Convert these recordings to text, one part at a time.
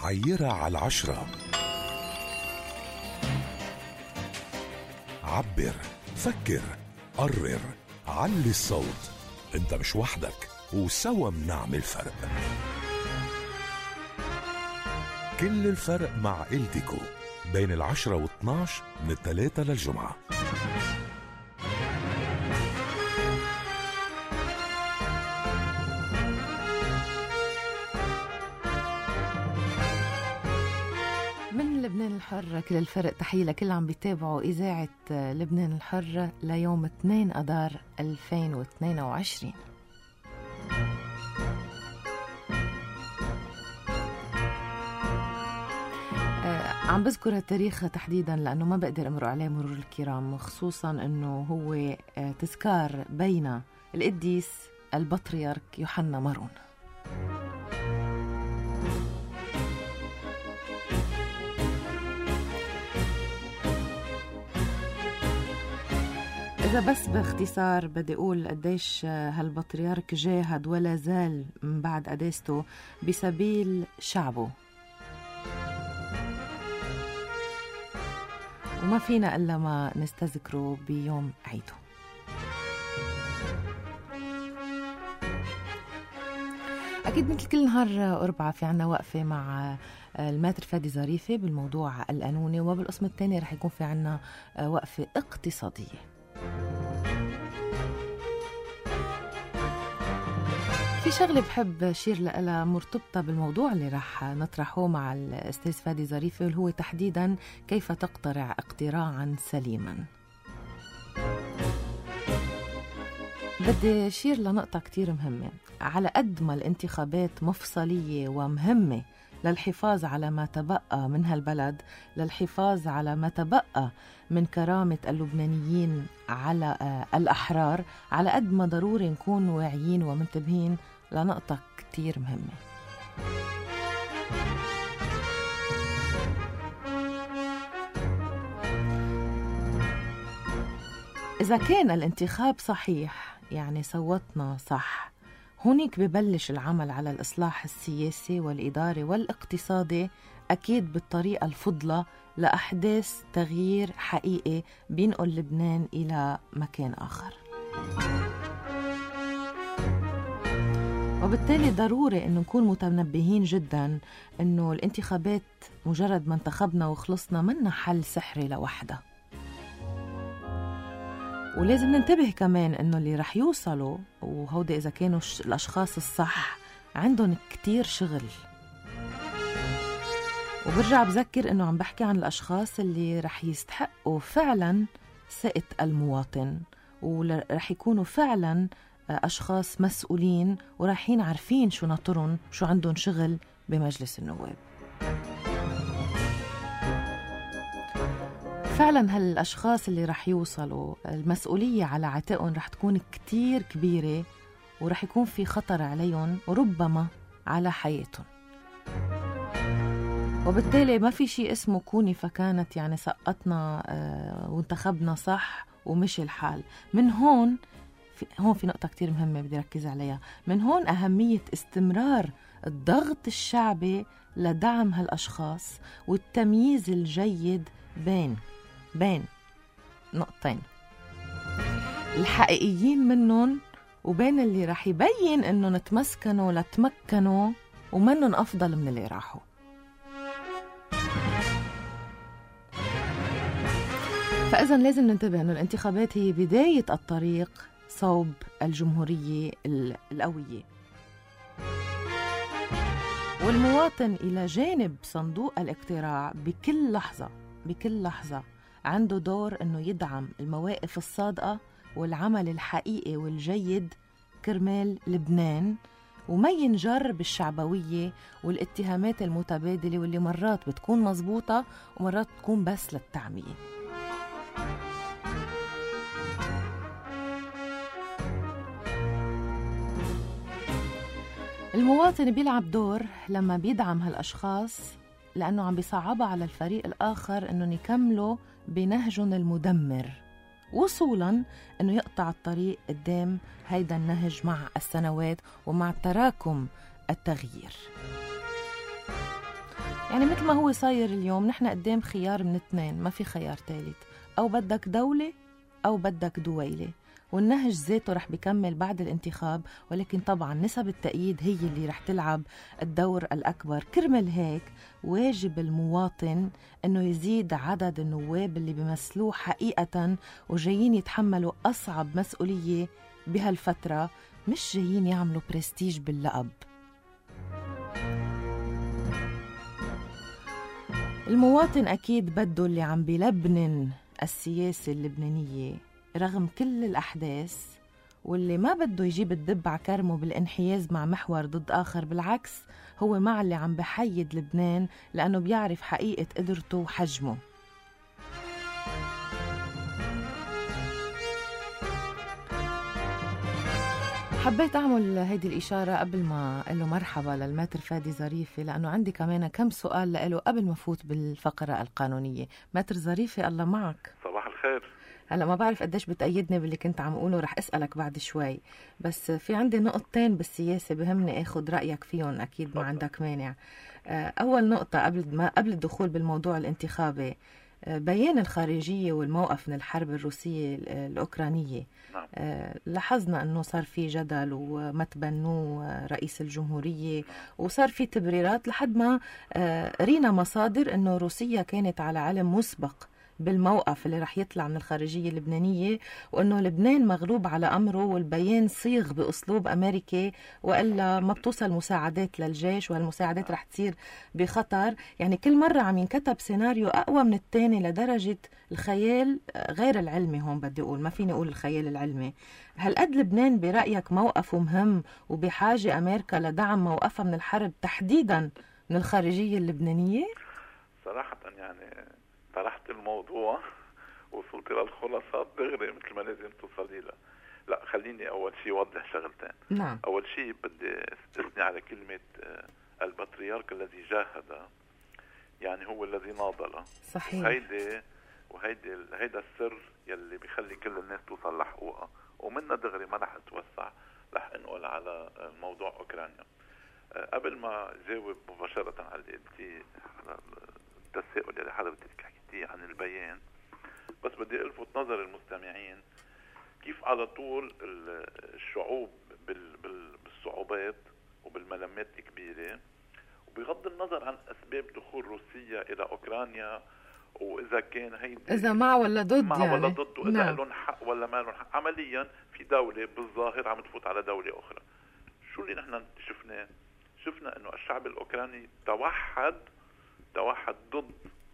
عيرة على 10. عبر، فكر، قرر، علي الصوت. انت مش وحدك، وسوا بنعمل فرق. كل الفرق مع إلتيكو بين 10 و12 من 3 للجمعة. من لبنان الحر كل الفرق، تحية لكل عم بيتابعوا إذاعة لبنان الحر ليوم 2 أذار 2022. عم بذكر التاريخ تحديدا لأنه ما بقدر أمر عليه مرور الكرام، خصوصا أنه هو تذكار بين القديس البطريرك يوحنا مارون. إذا بس باختصار بدي أقول قديش هالبطريرك جاهد ولا زال من بعد قداسته بسبيل شعبه، وما فينا إلا ما نستذكره بيوم عيده. أكيد مثل كل نهار أربعة في عنا وقفة مع الماتر فادي ظريفة بالموضوع القانوني، وبالقسم الثاني رح يكون في عنا وقفة اقتصادية. في شغلة بحب أشير لها مرتبطة بالموضوع اللي رح نطرحه مع الأستاذ فادي ظريفة، واللي هو تحديدا كيف تقترع اقتراعا سليما. بدي أشير لنقطة كتير مهمة. على قد ما الانتخابات مفصلية ومهمة للحفاظ على ما تبقى من هالبلد، للحفاظ على ما تبقى من كرامة اللبنانيين على الأحرار، على قد ما ضروري نكون واعيين ومنتبهين لنقطة كتير مهمة. إذا كان الانتخاب صحيح، يعني صوتنا صح، هونيك ببلش العمل على الإصلاح السياسي والإداري والاقتصادي، أكيد بالطريقة الفضلة لأحداث تغيير حقيقي بينقل لبنان إلى مكان آخر. وبالتالي ضروري أنه نكون متنبهين جدا أنه الانتخابات مجرد ما انتخبنا وخلصنا منا حل سحري لوحدة، ولازم ننتبه كمان أنه اللي رح يوصلوا وهودي إذا كانوا الأشخاص الصح عندهم كتير شغل. وبرجع بذكر أنه عم بحكي عن الأشخاص اللي رح يستحقوا فعلا ثقة المواطن، ورح يكونوا فعلا أشخاص مسؤولين ورايحين عارفين شو ناطرهم، شو عندهم شغل بمجلس النواب. فعلا هالأشخاص اللي رح يوصلوا المسؤولية على عاتقهم رح تكون كتير كبيرة، ورح يكون في خطر عليهم وربما على حياتهم. وبالتالي ما في شيء اسمه كوني فكانت، يعني سقطنا وانتخبنا صح ومشي الحال. من هون في نقطة كتير مهمة بدي ركز عليها. من هون أهمية استمرار الضغط الشعبي لدعم هالأشخاص والتمييز الجيد بين نقطتين: الحقيقيين منهم وبين اللي رح يبين انهم تمسكنوا لتمكنوا ومنهم افضل من اللي راحوا. فاذا لازم ننتبه انه الانتخابات هي بداية الطريق صوب الجمهورية القوية، والمواطن إلى جانب صندوق الاقتراع بكل لحظة عنده دور أنه يدعم المواقف الصادقة والعمل الحقيقي والجيد كرمال لبنان، وما ينجر بالشعبوية والاتهامات المتبادلة واللي مرات بتكون مزبوطة ومرات بتكون بس للتعمية. المواطن بيلعب دور لما بيدعم هالأشخاص، لأنه عم بيصعبها على الفريق الآخر أنه يكملوا بنهجهم المدمر، وصولاً أنه يقطع الطريق قدام هيدا النهج مع السنوات ومع تراكم التغيير. يعني مثل ما هو صاير اليوم، نحن قدام خيار من اثنين، ما في خيار ثالث، أو بدك دولة أو بدك دويلة، والنهج ذاته رح بيكمل بعد الانتخاب، ولكن طبعا نسب التأييد هي اللي رح تلعب الدور الأكبر. كرمال هيك واجب المواطن أنه يزيد عدد النواب اللي بيمثلوه حقيقة وجايين يتحملوا أصعب مسؤولية بهالفترة، مش جايين يعملوا برستيج باللقب. المواطن أكيد بده اللي عم بيلبنن السياسة اللبنانية رغم كل الأحداث، واللي ما بده يجيب الدب على كرمه بالانحياز مع محور ضد آخر، بالعكس هو مع اللي عم بحيد لبنان لأنه بيعرف حقيقة قدرته وحجمه. حبيت أعمل هيدي الإشارة قبل ما أقول له مرحبا للماتر فادي ظريفة، لأنه عندي كمان كم سؤال له قبل ما فوت بالفقرة القانونية. ماتر ظريفة، الله معك. صباح الخير. هلا ما بعرف قديش بتأيدني باللي كنت عم أقوله، رح أسألك بعد شوي، بس في عندي نقطتين بالسياسة بهمني أخذ رأيك فيهم، أكيد ما عندك مانع. أول نقطة قبل الدخول بالموضوع الانتخابي، بيان الخارجية والموقف من الحرب الروسية الأوكرانية. نعم. لاحظنا أنه صار في جدل وما تبنوه رئيس الجمهورية، وصار في تبريرات لحد ما رينا مصادر أنه روسيا كانت على علم مسبق بالموقف اللي رح يطلع من الخارجية اللبنانية، وأنه لبنان مغلوب على أمره، والبيان صيغ بأسلوب أمريكي، وإلا ما بتوصل مساعدات للجيش، وهالمساعدات رح تصير بخطر. يعني كل مرة عم ينكتب سيناريو أقوى من التاني لدرجة الخيال غير العلمي. هون بدي أقول ما فيني أقول الخيال العلمي. هل قد لبنان برأيك موقفه مهم وبحاجة أمريكا لدعم موقفها من الحرب تحديدا من الخارجية اللبنانية؟ صراحة يعني طرحت الموضوع وصلت للخلاصات دغري مثل ما لازم توصلي لها. لا، خليني أول شيء أوضح شغلتين. نعم. أول شيء بدي استثني على كلمة البطريرك الذي جاهد، يعني هو الذي ناضل. صحيح. هيدا السر يلي بيخلي كل الناس توصل لحقوقها، ومنها دغري ما رح اتوسع، رح انقل على موضوع أوكرانيا. قبل ما جاوب مباشرة على اللي قلتيه، على التساؤل اللي حضرتك حكيتيه عن البيان، بس بدي الفت نظر المستمعين كيف على طول الشعوب بالصعوبات وبالملمات الكبيرة، وبغض النظر عن أسباب دخول روسيا إلى أوكرانيا، وإذا كان هيدي إذا مع ولا ضد، مع يعني ولا ضد، وإذا نعم. لهم حق ولا ما لهم حق. عمليا في دولة بالظاهر عم تفوت على دولة أخرى. شو اللي نحن شفناه؟ شفنا إنه الشعب الأوكراني توحد ضد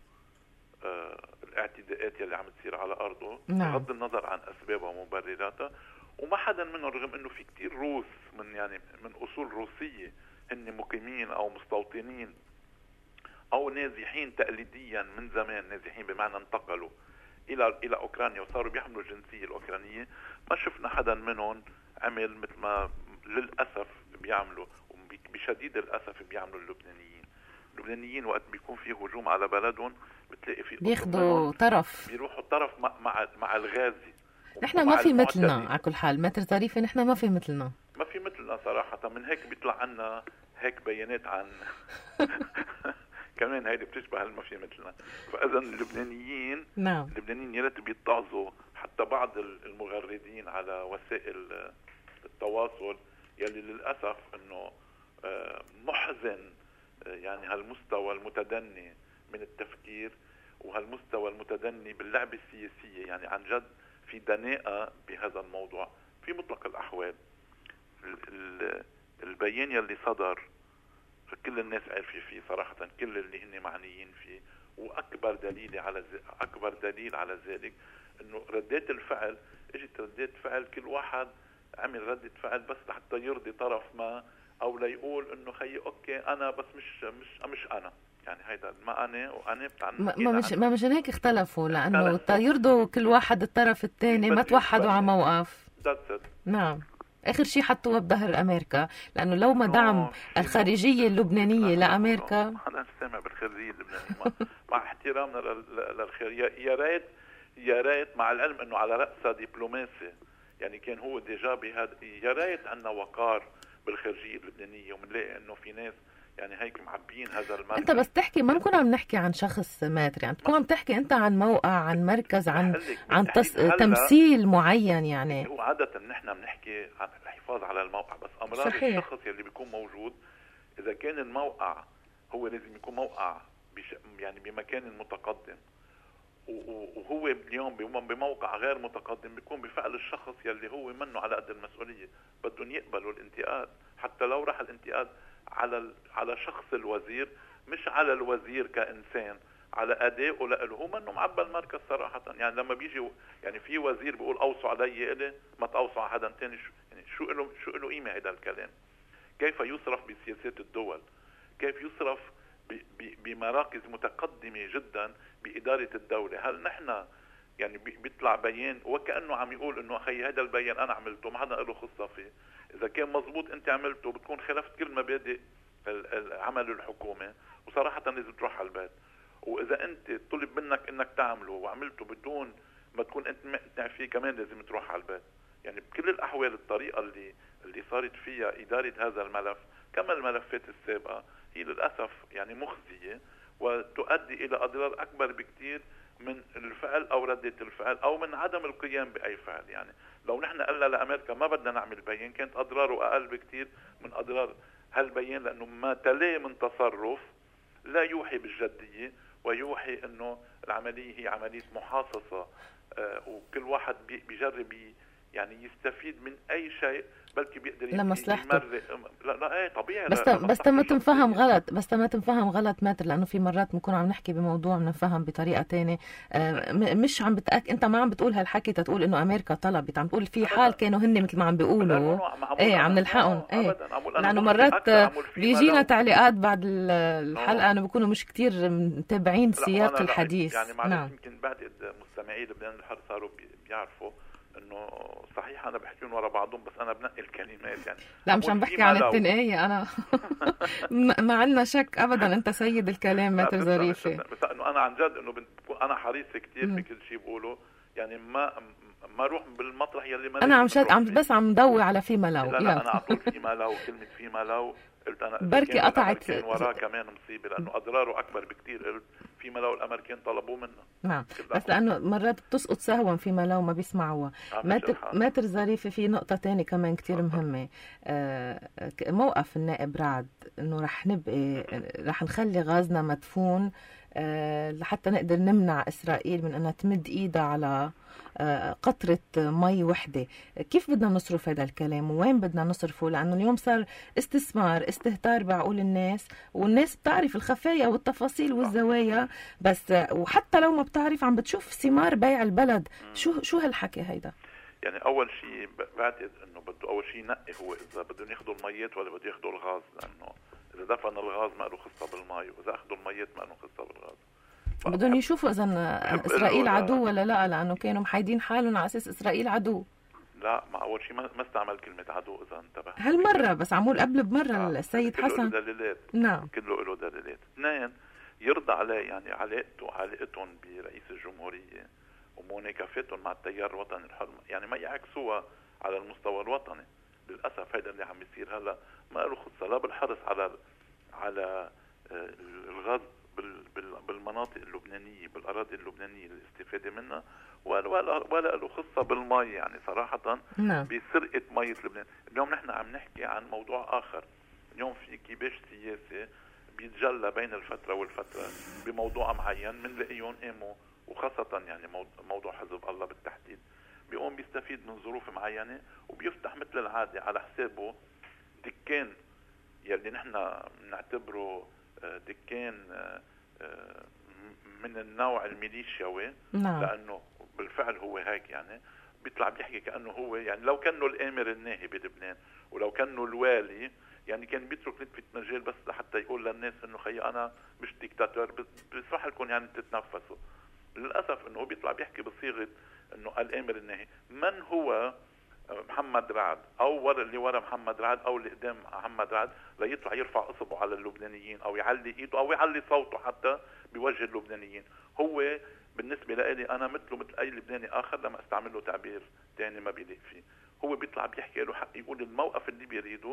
الاعتداءات يلي عم تصير على أرضه، نعم. بغض النظر عن أسبابها ومبرراتها. وما حدا منهم، رغم إنه في كتير روس من أصول روسية هن مقيمين أو مستوطنين أو نازحين تقليديا من زمان، نازحين بمعنى انتقلوا إلى أوكرانيا وصاروا بيحملوا الجنسية الأوكرانية، ما شفنا حدا منهم عمل مثل ما للأسف بيعملوا، بشديد الأسف بيعملوا اللبنانيين وقت بيكون في هجوم على بلدهم بتلاقي في بياخدوا طرف، بيروحوا طرف مع الغازي. نحن ما في مثلنا على كل حال. ماتر ظريفة، نحن ما في مثلنا صراحة. من هيك بيطلع عنا هيك بيانات عن كمان هيدي بتشبه ما في مثلنا. فإذا اللبنانيين نعم. اللبنانيين يا ريت بيتعظوا، حتى بعض المغردين على وسائل التواصل يلي للأسف إنه محزن، يعني هالمستوى المتدني من التفكير وهالمستوى المتدني باللعبة السياسية. يعني عن جد في دناءة بهذا الموضوع في مطلق الأحوال. البيان يلي صدر كل الناس عارفة فيه صراحة، كل اللي هن معنيين فيه، وأكبر دليل على ذلك إنه ردات الفعل اجت ردات فعل كل واحد عمل ردة فعل بس حتى يرضي طرف ما، أو ليقول إنه خيي أوكي أنا بس مش أنا، يعني هيدا ما أنا وأنا ما مشان هيك اختلفوا، لأنه يرضوا كل واحد الطرف الثاني، ما توحدوا على موقف. نعم. آخر شيء حطوها بظهر أمريكا، لأنه لو ما دعم الخارجية اللبنانية لأمريكا. أنا استمع بالخارجية اللبنانية مع احترامنا للخير. يا ريت مع العلم إنه على رأسها دبلوماسي، يعني كان هو ديجا بهذا. يا ريت عنا وقار بالخارجية اللبنانية، ومنلاقي إنه في ناس يعني هيك معبيين هذا المركز. انت بس تحكي، ما نكون عم نحكي عن شخص ماتر، يعني تكون عم تحكي انت عن موقع، عن مركز، عن تمثيل معين يعني. وعادة نحن بنحكي عن الحفاظ على الموقع، بس امرار صحيح. الشخص يلي بيكون موجود، اذا كان الموقع هو لازم يكون موقع يعني بمكان متقدم، وهو اليوم بموقع غير متقدم، بيكون بفعل الشخص يلي هو منه على قد المسؤولية، بدهم يقبلوا الانتقاد، حتى لو راح الانتقاد على شخص الوزير، مش على الوزير كإنسان، على أدائه له. هو منه معبى المركز صراحة. يعني لما بيجي يعني في وزير بيقول أوصوا علي إلي، ما تأوصوا على حدا تاني، يعني شو له قيمة هذا الكلام؟ كيف يصرف بسياسات الدول، كيف يصرف بمراكز متقدمة جدا بإدارة الدولة. هل نحن يعني بيطلع بيان وكأنه عم يقول انه اخي هذا البيان انا عملته، ما حدا له خصة فيه، اذا كان مزبوط انت عملته بتكون خالفت كل مبادئ عمل الحكومة، وصراحة لازم تروح على البيت. واذا انت طلب منك انك تعمله وعملته بدون ما تكون انت مقتنع فيه، كمان لازم تروح على البيت. يعني بكل الاحوال الطريقة اللي صارت فيها إدارة هذا الملف كما الملفات السابقة هي للأسف يعني مخزية، وتؤدي إلى أضرار أكبر بكتير من الفعل أو ردة الفعل أو من عدم القيام بأي فعل. يعني لو نحن قلنا لأمريكا ما بدنا نعمل بيان، كانت أضراره أقل بكتير من أضرار هالبيان، لأنه ما تلاه من تصرف لا يوحي بالجدية، ويوحي أنه العملية هي عملية محاصصة، وكل واحد بيجرب يعني يستفيد من أي شيء بلكي بيقدر لمصلحته. لا ايه طبيعي. بس ما تنفهم غلط، ما تنفهم غلط ماتر، لانه في مرات بنكون عم نحكي بموضوع بنفهم بطريقه ثانيه. مش عم انت ما عم بتقول هالحكي تقول انه امريكا طلبت، عم تقول في حال كانوا هن مثل ما عم بيقولوا ايه عم نلحقهم ايه، لانه مرات بيجينا تعليقات بعد الحلقه انه بيكونوا مش كتير متابعين سياق الحديث. يعني معلش يمكن بعد مستمعي لبنان الحر صاروا بيعرفوا انه صحيح انا بحكيهم ورا بعضهم، بس انا بنقي الكلمات. يعني لا مش عم بحكي عن التنقية انا ما عندنا شك ابدا، انت سيد الكلام ماتر ظريفة. بس انه انا عن جد انه انا حريص كتير بكل شيء بقوله، يعني ما اروح بالمطرح يلي ما انا بس عم ضوي على فيما لو. لا انا على طول فيما لو، كلمة فيما لو قلت انا بركي قطعت وراه كمان مصيبة، لانه اضراره اكبر بكتير. قلت فيما لو الامريكان طلبوه منا. نعم بس لانه مرات بتسقط سهوا فيما لو ما بيسمعوها. ماتر ظريفة في نقطة تانية كمان كتير مهمة. موقف النائب رعد انه رح نخلي غازنا مدفون لحتى نقدر نمنع إسرائيل من أنها تمد إيدها على قطرة مي وحدة. كيف بدنا نصرف هذا الكلام ووين بدنا نصرفه؟ لأنه اليوم صار استهتار بعقول الناس، والناس بتعرف الخفايا والتفاصيل والزوايا بس، وحتى لو ما بتعرف عم بتشوف ثمار بيع البلد. شو هالحكي هيدا؟ يعني أول شيء بعتقد إنه بده أول شيء ينقي هو إذا بدهم ياخذوا الميات ولا بده ياخذوا الغاز، لأنه إذا دفن الغاز ما له خصة بالمي، وإذا أخذوا الميات ما له خصة بالغاز. بدهم يشوفوا إذا إسرائيل عدو ولا لا، لأنه كانوا محايدين حالهم على أساس إسرائيل عدو. لا، ما أول شيء ما استعمل كلمة عدو إذا انتبه. هالمرة بس عمول قبل بمرة السيد حسن. كله له دليلات. نعم. كله له دليلات. اثنين، يرضى عليه يعني علاقتهم برئيس الجمهورية ومناكفتهم مع التيار الوطني الحر، يعني ما يعكسوها على المستوى الوطني. للأسف هذا اللي عم يصير هلا، ما له خصة لا بالحرص على الغاز بالمناطق اللبنانية، بالأراضي اللبنانية للاستفادة منها، ولا له خصة بالمي. يعني صراحة بسرقة مية لبنان. اليوم نحن عم نحكي عن موضوع آخر. اليوم في كيباش سياسي بيتجلى بين الفترة والفترة بموضوع معين، منلاقيهم قاموا، وخاصة يعني موضوع حزب الله بالتحديد، بيقوم بيستفيد من ظروف معينة وبيفتح مثل العادة على حسابه دكان يلي نحن نعتبره دكان من النوع الميليشياوي. لأنه بالفعل هو هيك، يعني بيطلع بيحكي كأنه هو، يعني لو كانه الآمر الناهي بلبنان ولو كانه الوالي، يعني كان بيترك نتفة مجال بس لحتى يقول للناس انه خي انا مش ديكتاتور، بيسمح لكم يعني تتنفسوا. للأسف انه بيطلع بيحكي بصيغة انه الآمر الناهي. من هو محمد رعد او اللي ورا محمد رعد او اللي قدام محمد رعد ليطلع يرفع اصبعه على اللبنانيين او يعلي ايده او يعلي صوته حتى بوجه اللبنانيين؟ هو بالنسبة لي انا مثله مثل اي لبناني اخر، لما استعمل له تعبير تاني ما بيليق فيه. هو بيطلع بيحكي له حق يقول الموقف اللي بيريده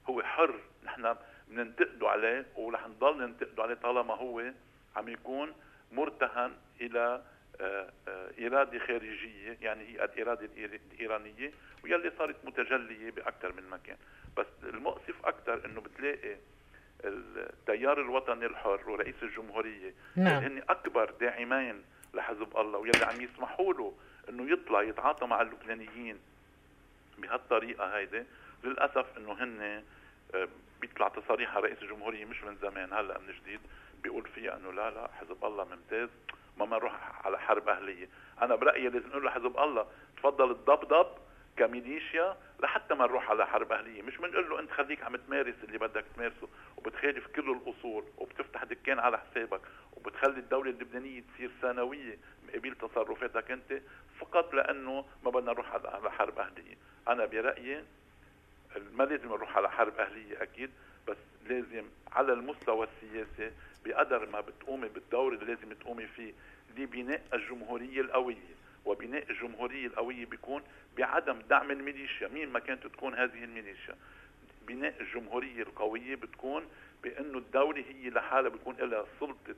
هو حر، نحن بننتقده عليه ورح نضل ننتقده عليه طالما هو عم يكون مرتهن الى إرادة خارجية، يعني هي الإرادة الإيرانية ويلي صارت متجلية بأكثر من مكان. بس المؤسف أكثر إنه بتلاقي التيار الوطني الحر ورئيس الجمهورية هن أكبر داعمين لحزب الله، ويلي عم يسمحوا له إنه يطلع يتعاطى مع اللبنانيين بهالطريقة هيدي. للأسف إنه هن بيطلع تصاريح رئيس الجمهورية مش من زمان، هلأ من جديد بيقول فيها إنه لا حزب الله ممتاز، ما نروح على حرب أهلية. أنا برأيي لازم نقول لحزب الله تفضل تضبضب كميليشيا لحتى ما نروح على حرب أهلية، مش بنقول له أنت خليك عم تمارس اللي بدك تمارسه وبتخالف كل الأصول وبتفتح دكان على حسابك وبتخلي الدولة اللبنانية تصير ثانوية مقابل تصرفاتك أنت فقط لأنه ما بدنا نروح على حرب أهلية. أنا برأيي ما لازم نروح على حرب أهلية أكيد، بس لازم على المستوى السياسي بقدر ما بتقومي بالدور اللي لازم تقومي فيه لبناء الجمهورية القوية، وبناء الجمهورية القوية بيكون بعدم دعم الميليشيا مين ما كانت تكون هذه الميليشيا. بناء الجمهورية القوية بتكون بأنه الدولة هي لحالها بتكون لها سلطة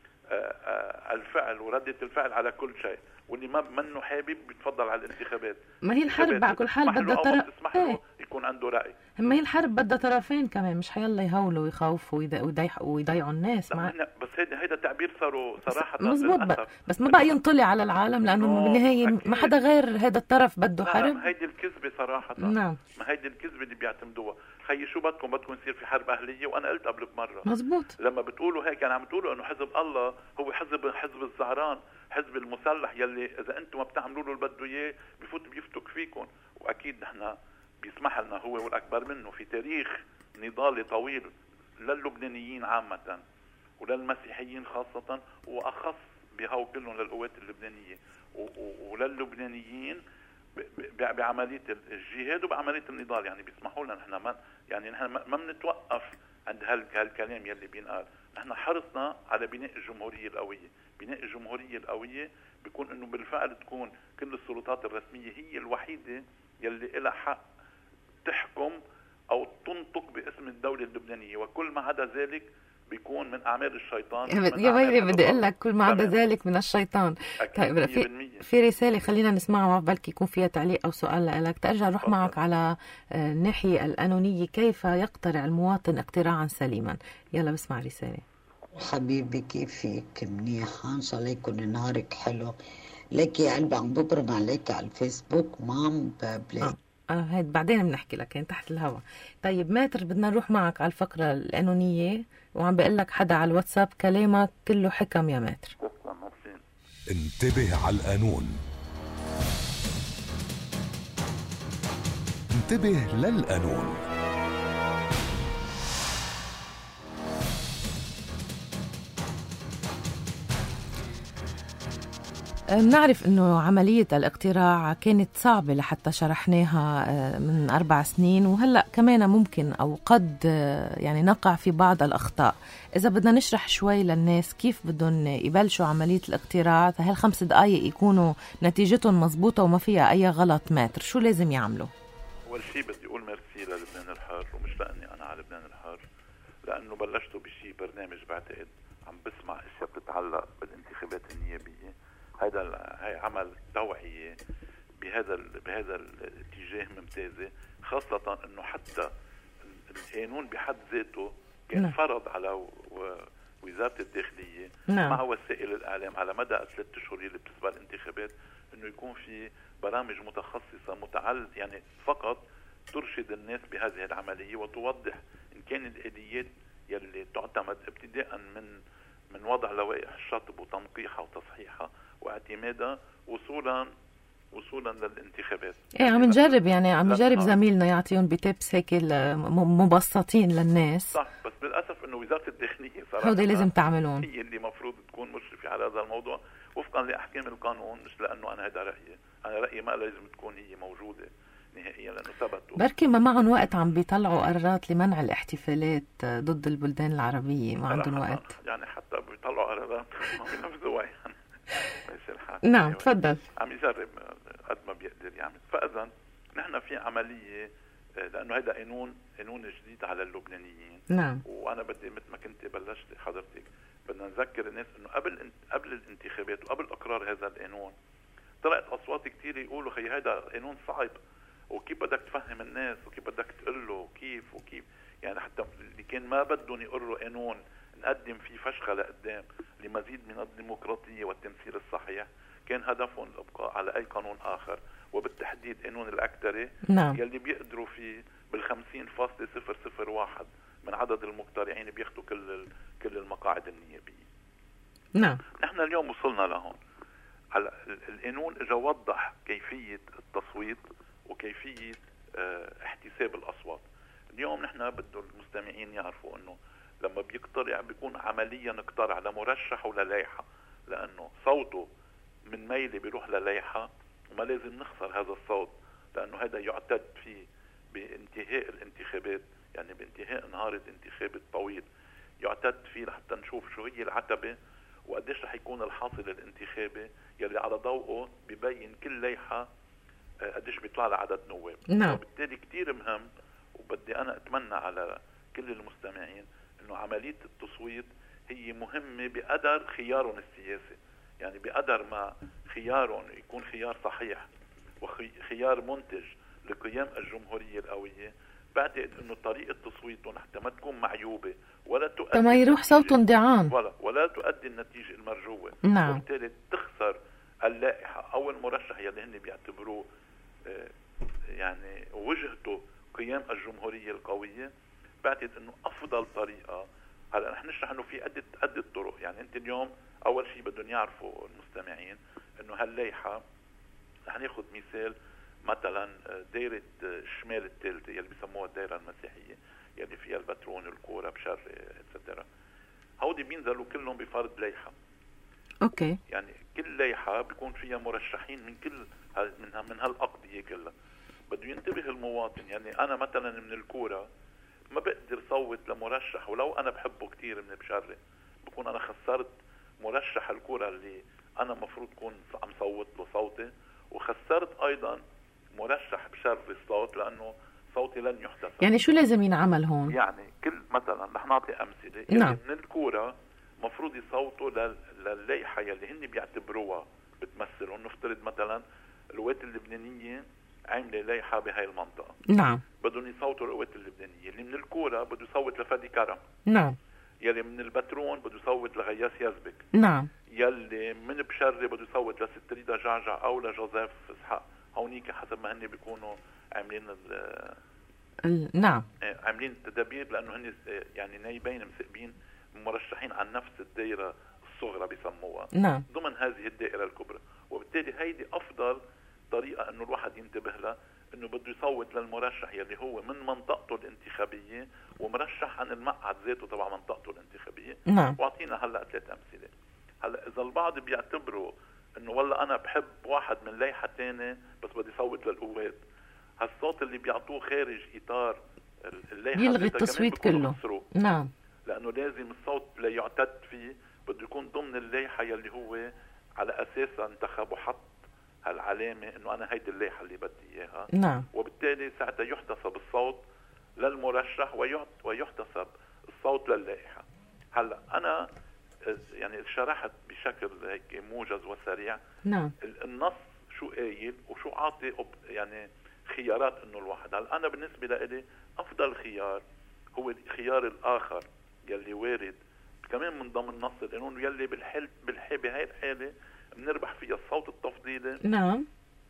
الفعل وردة الفعل على كل شيء، واللي ما منه حابب بيتفضل على الانتخابات. ما هي الحرب على كل حال بدها تسمح له يكون عنده رأي. ما هي الحرب بدها طرفين كمان، مش حيلا يهولوا ويخوفوا ويضيعوا الناس. بس هيدا تعبير صاروا صراحة مزبوط، بس ما بقى ينطلع على العالم لأنه بالنهاية ما حدا غير هذا الطرف بده حرب. هيدي الكذبة صراحة. نعم، ما هيدي الكذبة اللي بيعتمدوها. خيي شو بدكم يصير في حرب أهلية؟ وأنا قلت قبل بمرة مزبوط لما بتقولوا هيك يعني عم تقولوا إنه حزب الله هو حزب الزعران، حزب المسلح يلي إذا أنتم ما بتعملوا له اللي بده إياه بيفتك فيكم. وأكيد نحن بيسمح لنا هو والأكبر منه في تاريخ نضالي طويل للبنانيين عامة وللمسيحيين خاصة، وأخص بهاو كلهم للقوات اللبنانية وللبنانيين بعملية الجهاد وبعملية النضال. يعني بيسمحوا لنا نحن ما بنتوقف عند هالكلام يلي بينقال. نحن حرصنا على بناء الجمهورية القوية. بناء الجمهورية القوية بيكون انه بالفعل تكون كل السلطات الرسمية هي الوحيدة يلي لها حق تحكم او تنطق باسم الدولة اللبنانية، وكل ما عدا ذلك بيكون من أعمال الشيطان. يا ويلي بدي أقول لك كل ما عدا ذلك من الشيطان. طيب في رسالة خلينا نسمعها بلكي يكون فيها تعليق أو سؤال لك. ترجع نروح معك على الناحية القانونية، كيف يقترع المواطن اقتراعا سليما؟ يلا بسمع رسالة. حبيبي كيفك؟ منيحة إن شاء الله يكون نهارك حلو. لك يا قلبي عم ببرم عليك على الفيسبوك مام بلاي. هيد بعدين بنحكي لك يعني تحت الهواء. طيب ماتر بدنا نروح معك على الفقرة القانونية، وعم بقول لك حدا على الواتساب كلامك كله حكم يا ماتر. انتبه على القانون، انتبه للقانون. بنعرف انه عملية الاقتراع كانت صعبة لحتى شرحناها من 4 سنين، وهلأ كمان ممكن او قد يعني نقع في بعض الاخطاء. اذا بدنا نشرح شوي للناس كيف بدهم يبلشوا عملية الاقتراع فهال5 دقايق يكونوا نتيجتهم مزبوطة وما فيها اي غلط، ماتر شو لازم يعملوا؟ اول شيء بدي اقول ميرسي للبنان الحر، ومش لاني انا على لبنان الحر، لانه بلشتوا بشيء برنامج بعتقد عم بسمع اشياء بتتعلق بالانتخابات النيابية. هاي عمل توعية بهذا الاتجاه ممتازة، خاصة انه حتى القانون بحد ذاته كان فرض على وزارة الداخلية مع وسائل الاعلام على مدى 3 أشهر اللي بتسبق الانتخابات انه يكون في برامج متخصصة يعني فقط ترشد الناس بهذه العملية وتوضح ان كان الآليات يلي تعتمد ابتداء من وضع لوائح الشطب وتنقيحها وتصحيحها واعتمادها وصولا للانتخابات. عم نجرب يعني عم نجرب زميلنا يعطيهم بتبس هيك مبسطين للناس. صح، بس للاسف انه وزارة الداخلية صراحة هودي لازم تعملون، هي اللي مفروض تكون مشرفة على هذا الموضوع وفقا لاحكام القانون، مش لانه انا هذا رأيي. انا رأيي ما لازم تكون هي موجودة نهائيا لانه ثبتوا. بركي ما معهم وقت عم بيطلعوا قرارات لمنع الاحتفالات ضد البلدان العربية، ما عندهم وقت. يعني حتى بيطلعوا قرارات ما بينفذوها يعني. نعم تفضل. عم يجرب قد ما بيقدر يعمل. فاذا نحن في عمليه لانه هذا قانون جديد على اللبنانيين. نعم. وانا بدي مثل ما كنت بلشت حضرتك بدنا نذكر الناس انه قبل الانتخابات وقبل اقرار هذا القانون طلعت اصوات كثير يقولوا خي هذا قانون صعب، وكيف بدك تفهم الناس، وكيف بدك تقول له وكيف يعني حتى اللي كان ما بدهم يقروا قانون نقدم فيه فشخه لقدام لمزيد من الديمقراطيه والتمثيل الصحيح، كان هدفهم الابقاء على اي قانون اخر، وبالتحديد قانون الاكتري. نعم. يلي بيقدروا فيه بال50.001 من عدد المقترعين بياخذوا كل المقاعد النيابيه. نعم. نحن اليوم وصلنا لهون. على القانون اجى وضح كيفيه التصويت وكيفيه احتساب الاصوات. اليوم نحن بده المستمعين يعرفوا انه لما بيقترع بيكون عمليا اقترع لمرشح ولا لائحه، لانه صوته من ميله بيروح للائحه وما لازم نخسر هذا الصوت، لانه هذا يعتد فيه بانتهاء الانتخابات، يعني بانتهاء نهار الانتخاب الطويل يعتد فيه لحتى نشوف شو هي العتبه وقديش رح يكون الحاصل الانتخابي يلي على ضوءه ببين كل لائحه قديش بيطلع لها عدد نواب. نعم. وبالتالي كتير مهم، وبدي انا اتمنى على كل المستمعين انه عمليه التصويت هي مهمه بقدر خيارهم السياسي، يعني بقدر ما خيارهم يكون خيار صحيح وخيار منتج لقيام الجمهوريه القويه. بعتقد انه طريقه تصويتهم حتى ما تكون معيوبه ولا تؤدي ما يروح صوتهم ضيعان ولا تؤدي النتيجه المرجوه. نعم. وبالتالي تخسر اللائحه او المرشح يلي هن بيعتبروه يعني وجهته قيام الجمهوريه القويه. بعتقد انه افضل طريقه، هلا رح نشرح انه في عده طرق. يعني انت اليوم اول شيء بدهم يعرفوا المستمعين انه هاللائحه رح ناخذ مثال مثلا دائره الشمال الثالثه يلي بيسموها الدائره المسيحيه يلي فيها البترون الكوره بشر اتسترا. هودي بينزلوا كلهم بفرض لائحه. اوكي. يعني كل لائحه بيكون فيها مرشحين من كل من هالاقضيه كلها. بده ينتبه المواطن. يعني انا مثلا من الكوره ما بقدر صوت لمرشح ولو انا بحبه كثير من بشري، بكون انا خسرت مرشح الكوره اللي انا مفروض كون عم صوت له صوتي، وخسرت ايضا مرشح بشر الصوت لانه صوتي لن يحتسب. يعني شو لازم ينعمل هون؟ يعني كل مثلا رح نعطي امثله. نعم. من الكوره مفروض يصوتوا للائحه يلي هن بيعتبروها بتمثلهم. نفترض مثلا القوات اللبنانيه عامله لائحه بهاي المنطقه. نعم. بدهم يصوتوا القوات اللبنانيه. اللي من الكوره بده يصوت لفادي كرم. نعم. يلي من البترون بده يصوت لغياس يزبك. نعم. يلي من بشري بده يصوت لست ريدا جعجع او لجوزيف اسحاق. هونيك حسب ما هن بيكونوا عاملين نعم عاملين التدابير، لانه هن يعني نايبين مسقبين مرشحين عن نفس الدائره الصغرى بيسموها. نعم. ضمن هذه الدائره الكبرى. وبالتالي هيدي افضل طريقه انه الواحد ينتبه لها، انه بده يصوت للمرشح يلي هو من منطقته الانتخابيه ومرشح عن المقعد ذاته تبع منطقته الانتخابيه. نعم. واعطينا هلا 3 امثله. هلا اذا البعض بيعتبروا انه والله انا بحب واحد من لائحه ثانيه بس بدي صوت للقوات، هالصوت اللي بيعطوه خارج اطار اللائحه يلغي التصويت كله. نعم. لانه لازم الصوت لا يعتد فيه بده يكون ضمن اللائحه يلي هو على اساسها انتخب وحط هالعلامه انه انا هيدي اللائحه اللي بدي اياها. نعم. وبالتالي ساعتها يحتسب الصوت للمرشح ويحتسب الصوت للائحه. هلا انا يعني شرحت بشكل هيك موجز وسريع. نعم. النص شو قايل وشو عاطي يعني خيارات انه الواحد. هلا انا بالنسبه لي افضل خيار هو الخيار الاخر يلي وارد كمان من ضمن نص القانون يلي بهاي الحاله بنربح فيها الصوت التفضيلي. نعم.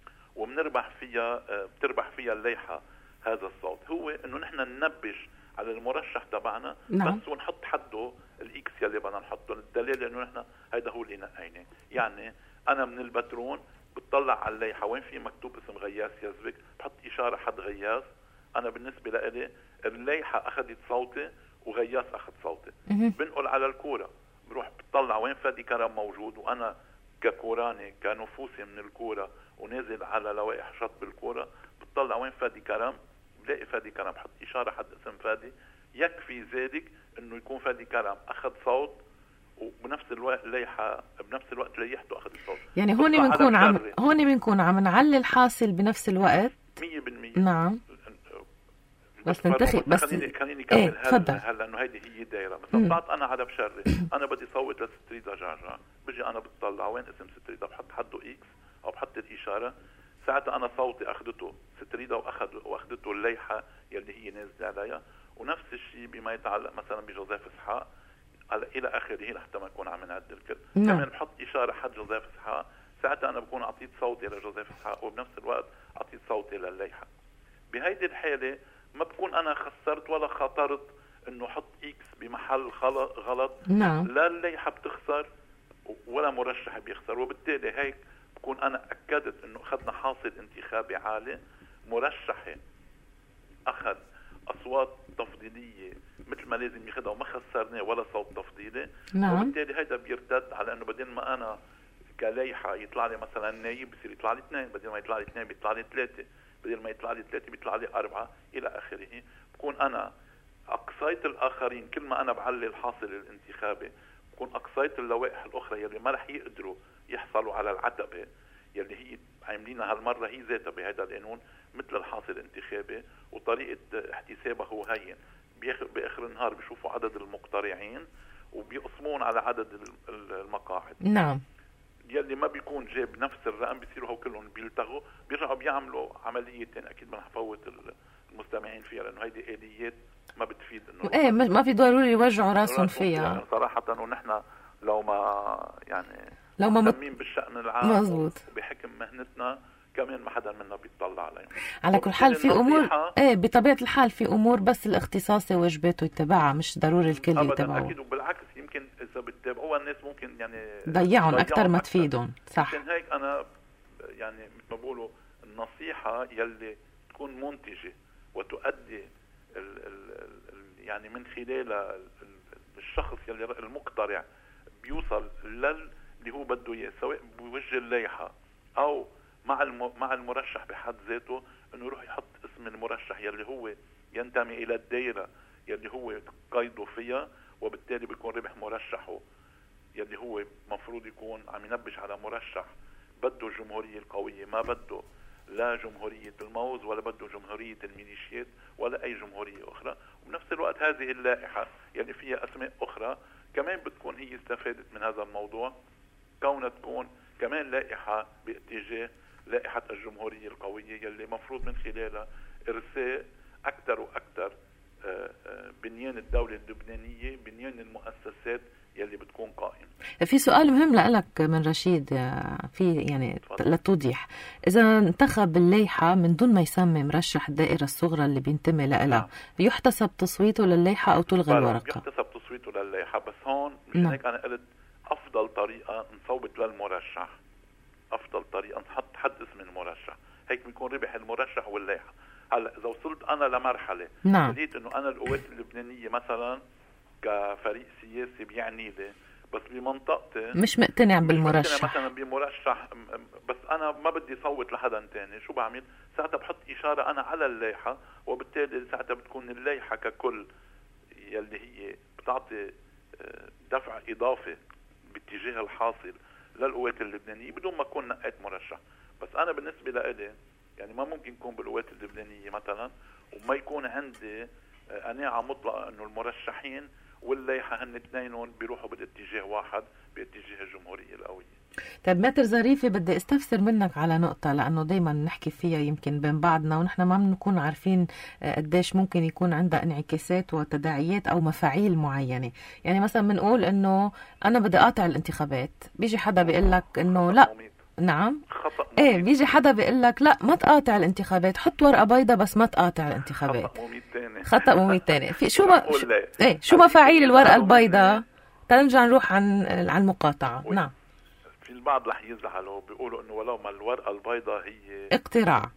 وبنربح فيها بتربح فيها اللائحه هذا الصوت، هو انه نحن ننبش على المرشح تبعنا. نعم. بس ونحط حده الاكس يلي بدنا نحطه. الدليل انه نحن هيدا هو اللي نقيناه. يعني انا من البترون بتطلع على اللائحه وين في مكتوب اسم غياس يزبك بحط اشاره حد غياس. انا بالنسبه لي اللائحه اخذت صوتي وغياس اخذ صوتي. بنقل على الكوره بروح بتطلع وين فادي كرم موجود، وانا ككوراني كنفوسي من الكوره ونازل على لوائح شط بالكوره بتطلع وين فادي كرم، بلاقي فادي كرم بحط اشاره حد اسم فادي. يكفي ذلك انه يكون فادي كرم اخذ صوت وبنفس الوقت لائحه بنفس الوقت لائحته اخذ الصوت. يعني هون بنكون عم نعلي الحاصل بنفس الوقت 100%. نعم. بس تنتخب بس خليني كمل تفضل. هلا انه هيدي هي دايره. مثلا طلعت انا على بشري انا بدي صوت لستريدا جعجع، بجي انا بتطلع وين اسم ستريدا، بحط حده اكس او بحط الاشاره، ساعتها انا صوتي اخذته ستريدا واخذته الليحه يلي هي نازله عليها. ونفس الشيء بما يتعلق مثلا بجوزيف اسحاق الى اخره لحتى ما نكون عم نعد الكل. كمان بحط اشاره حد جوزيف اسحاق، ساعتها انا بكون اعطيت صوتي لجوزيف اسحاق وبنفس الوقت اعطيت صوتي لليحه. بهيدي الحاله ما بكون انا خسرت ولا خاطرت انه حط اكس بمحل غلط. لا الليحه بتخسر ولا مرشح بيخسر، وبالتالي هيك بكون انا اكدت انه اخذنا حاصل انتخابي عالي. مرشحي اخذ اصوات تفضيليه مثل ما لازم ياخذها وما خسرناه ولا صوت تفضيلي. وبالتالي هيدا بيرتد على انه بدل ما انا كليحه يطلع لي مثلا نايب بصير يطلع لي 2، بدل ما يطلع لي 2 بيطلع لي 3، بدل ما يطلع لي 3 بيطلع لي 4 الى اخره. بكون انا اقصيت الاخرين. كل ما انا بعلي الحاصل الانتخابي بكون اقصيت اللوائح الاخرى يلي ما رح يقدروا يحصلوا على العتبه يلي هي عاملينها هالمره هي ذاتها بهذا القانون مثل الحاصل الانتخابي. وطريقه احتسابها هو هين، باخر النهار بيشوفوا عدد المقترعين وبيقسمون على عدد المقاعد. نعم. يلي ما بيكون جاب نفس الرقم بيصيروا هو كلهم بيلتغوا، بيرجعوا بيعملوا عمليه اكيد ما رح فوت المستمعين فيها لانه هيدي اليات ما بتفيد انه ما في ضروري يوجعوا راسهم فيها يعني صراحه. ونحن لو ما مهتمين بالشأن العام مزبوط وبحكم مهنتنا كمان ما حدا منا بيطلع عليهم. على كل حال في امور بطبيعه الحال في امور بس الاختصاصي واجباته يتبعها، مش ضروري الكل يتبعه. اكيد. وبالعكس يمكن اذا بتتابعوها الناس ممكن يعني ضيعهم اكثر ما تفيدهم. صح. عشان هيك انا يعني مثل ما بقولوا النصيحه يلي تكون منتجه وتؤدي يعني من خلالها الشخص يلي المقترع بيوصل اللي هو بده اياه، سواء بوجه الليحه او مع المرشح بحد ذاته، انه يروح يحط اسم المرشح يلي هو ينتمي الى الدائره يلي هو قيده فيها، وبالتالي بيكون ربح مرشحه يلي هو مفروض يكون عم ينبش على مرشح بده الجمهوريه القويه، ما بده لا جمهوريه الموز ولا بده جمهوريه الميليشيات ولا اي جمهوريه اخرى. وبنفس الوقت هذه اللائحه يلي فيها اسماء اخرى كمان بتكون هي استفادت من هذا الموضوع، كونها تكون كمان لائحه باتجاه لائحه الجمهوريه القويه يلي مفروض من خلالها ارساء اكثر واكثر بنيان الدوله اللبنانيه، بنيان المؤسسات يلي بتكون قائمة. في سؤال مهم لك من رشيد، في يعني لتوضيح، إذا انتخب الليحة من دون ما يسمي مرشح الدائرة الصغرى اللي بينتمي لها يحتسب تصويته لليحة أو تلغى الورقة؟ يحتسب تصويته لليحة، بس هون مشان هيك أنا قلت أفضل طريقة نصوت للمرشح، أفضل طريقة نحط حد اسم المرشح، هيك بيكون ربح المرشح والليحة. هلا إذا وصلت أنا لمرحلة لقيت إنه أنا القوات اللبنانية مثلا كفريق سياسي بيعني لي بس بمنطقتي مش مقتنع بالمرشح، مثلا بمرشح، بس انا ما بدي صوت لحدا تاني، شو بعمل؟ ساعتها بحط اشاره انا على اللائحه، وبالتالي ساعتها بتكون اللائحه ككل يلي هي بتعطي دفع اضافي باتجاه الحاصل للقوات اللبنانيه بدون ما اكون نقيت مرشح. بس انا بالنسبه لإلي يعني ما ممكن يكون بالقوات اللبنانيه مثلا وما يكون عندي قناعه مطلقه انه المرشحين والليحة هن اثنينهم بيروحوا بالاتجاه واحد، باتجاه الجمهورية القوية. طيب ماتر ظريفة، بدي استفسر منك على نقطة لأنه دايما نحكي فيها يمكن بين بعضنا ونحن ما بنكون عارفين قديش ممكن يكون عندها انعكاسات وتداعيات أو مفاعيل معينة. يعني مثلا بنقول إنه أنا بدي أقاطع الانتخابات، بيجي حدا بيقول لك إنه لا مميت. نعم خطأ مميت. بيجي حدا بيقول لك لا ما تقاطع الانتخابات، حط ورقة بيضة بس ما تقاطع الانتخابات. خطأ مميت تاني. في شو مفاعيل الورقة البيضاء؟ تنرجع نروح عن المقاطعة. نعم. في البعض رح يزعلوا بيقولوا انه ولو ما الورقة البيضاء هي اقتراع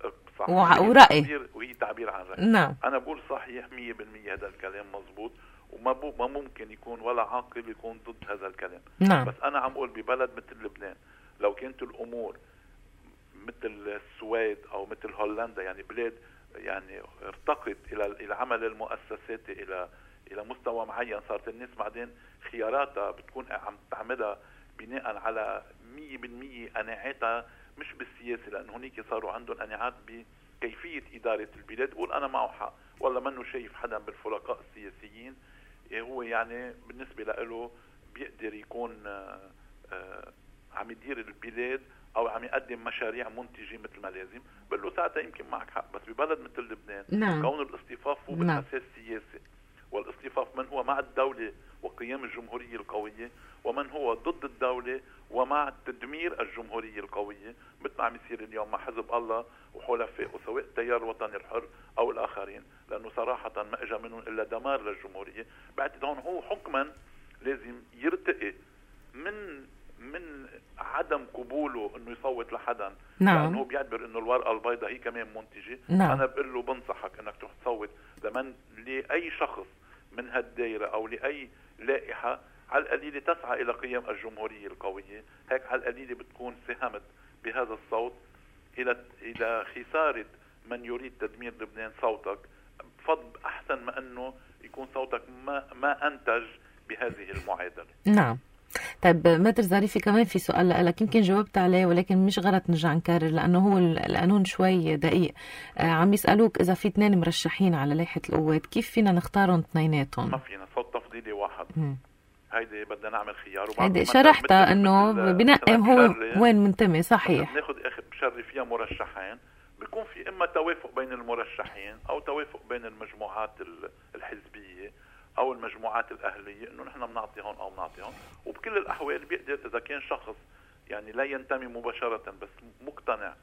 ورأي وهي تعبير عن رأي. نعم. انا بقول صحيح 100% هذا الكلام مزبوط، وما ممكن يكون ولا عاقل يكون ضد هذا الكلام. نعم. بس انا عم اقول ببلد مثل لبنان لو كانت الامور مثل السويد او مثل هولندا، يعني بلاد يعني ارتقت الى عمل المؤسسات الى مستوى معين، صارت الناس بعدين خياراتها بتكون عم تعملها بناء على 100% قناعاتها مش بالسياسه، لانه هنيك صاروا عندهم قناعات بكيفيه اداره البلاد. بقول انا معه حق، ولا منه شايف حدا بالفرقاء السياسيين هو يعني بالنسبة له بيقدر يكون عم يدير البلاد او عم يقدم مشاريع منتجة مثل ما لازم، بقول له ساعتها يمكن معك حق. بس ببلد مثل لبنان نعم. كون الاصطفاف هو بالاساس سياسي، والاصطفاف من هو مع الدولة وقيام الجمهورية القوية، ومن هو ضد الدولة ومع تدمير الجمهورية القوية، مثل ما عم يصير اليوم مع حزب الله وحلفائه سواء التيار الوطني الحر او الاخرين، لانه صراحة ما اجى منهم الا دمار للجمهورية. بعتقد هون هو حكما لازم يرتقي من عدم قبوله انه يصوت لحدا، نعم. لانه بيعتبر انه الورقة البيضاء هي كمان منتجة. نعم. انا بقول له بنصحك انك تروح تصوت لاي شخص من هالدائرة او لاي لائحة على القليلة تسعى الى قيام الجمهورية القوية. هيك على القليلة بتكون ساهمت بهذا الصوت الى خسارة من يريد تدمير لبنان صوتك، بفضل احسن ما انه يكون صوتك ما انتج بهذه المعادلة. نعم. طيب متر ظريفي، كمان في سؤال لك يمكن جاوبت عليه ولكن مش غلط نرجع نكرر لأنه هو القانون شوي دقيق. عم يسألوك إذا في 2 مرشحين على لائحة القوات كيف فينا نختارهم اثنيناتهم؟ ما فينا، صوت تفضيلي واحد. هيدي بدنا نعمل خيار، هيدي شرحتها انه بنقي هو وين منتمي. صحيح. بناخد اخر بشري فيها مرشحين، بيكون في اما توافق بين المرشحين او توافق بين المجموعات الحزبيه او المجموعات الاهليه انه نحن بنعطي هون او بنعطي هون. وبكل الاحوال بيقدر اذا كان شخص يعني لا ينتمي مباشره بس مقتنع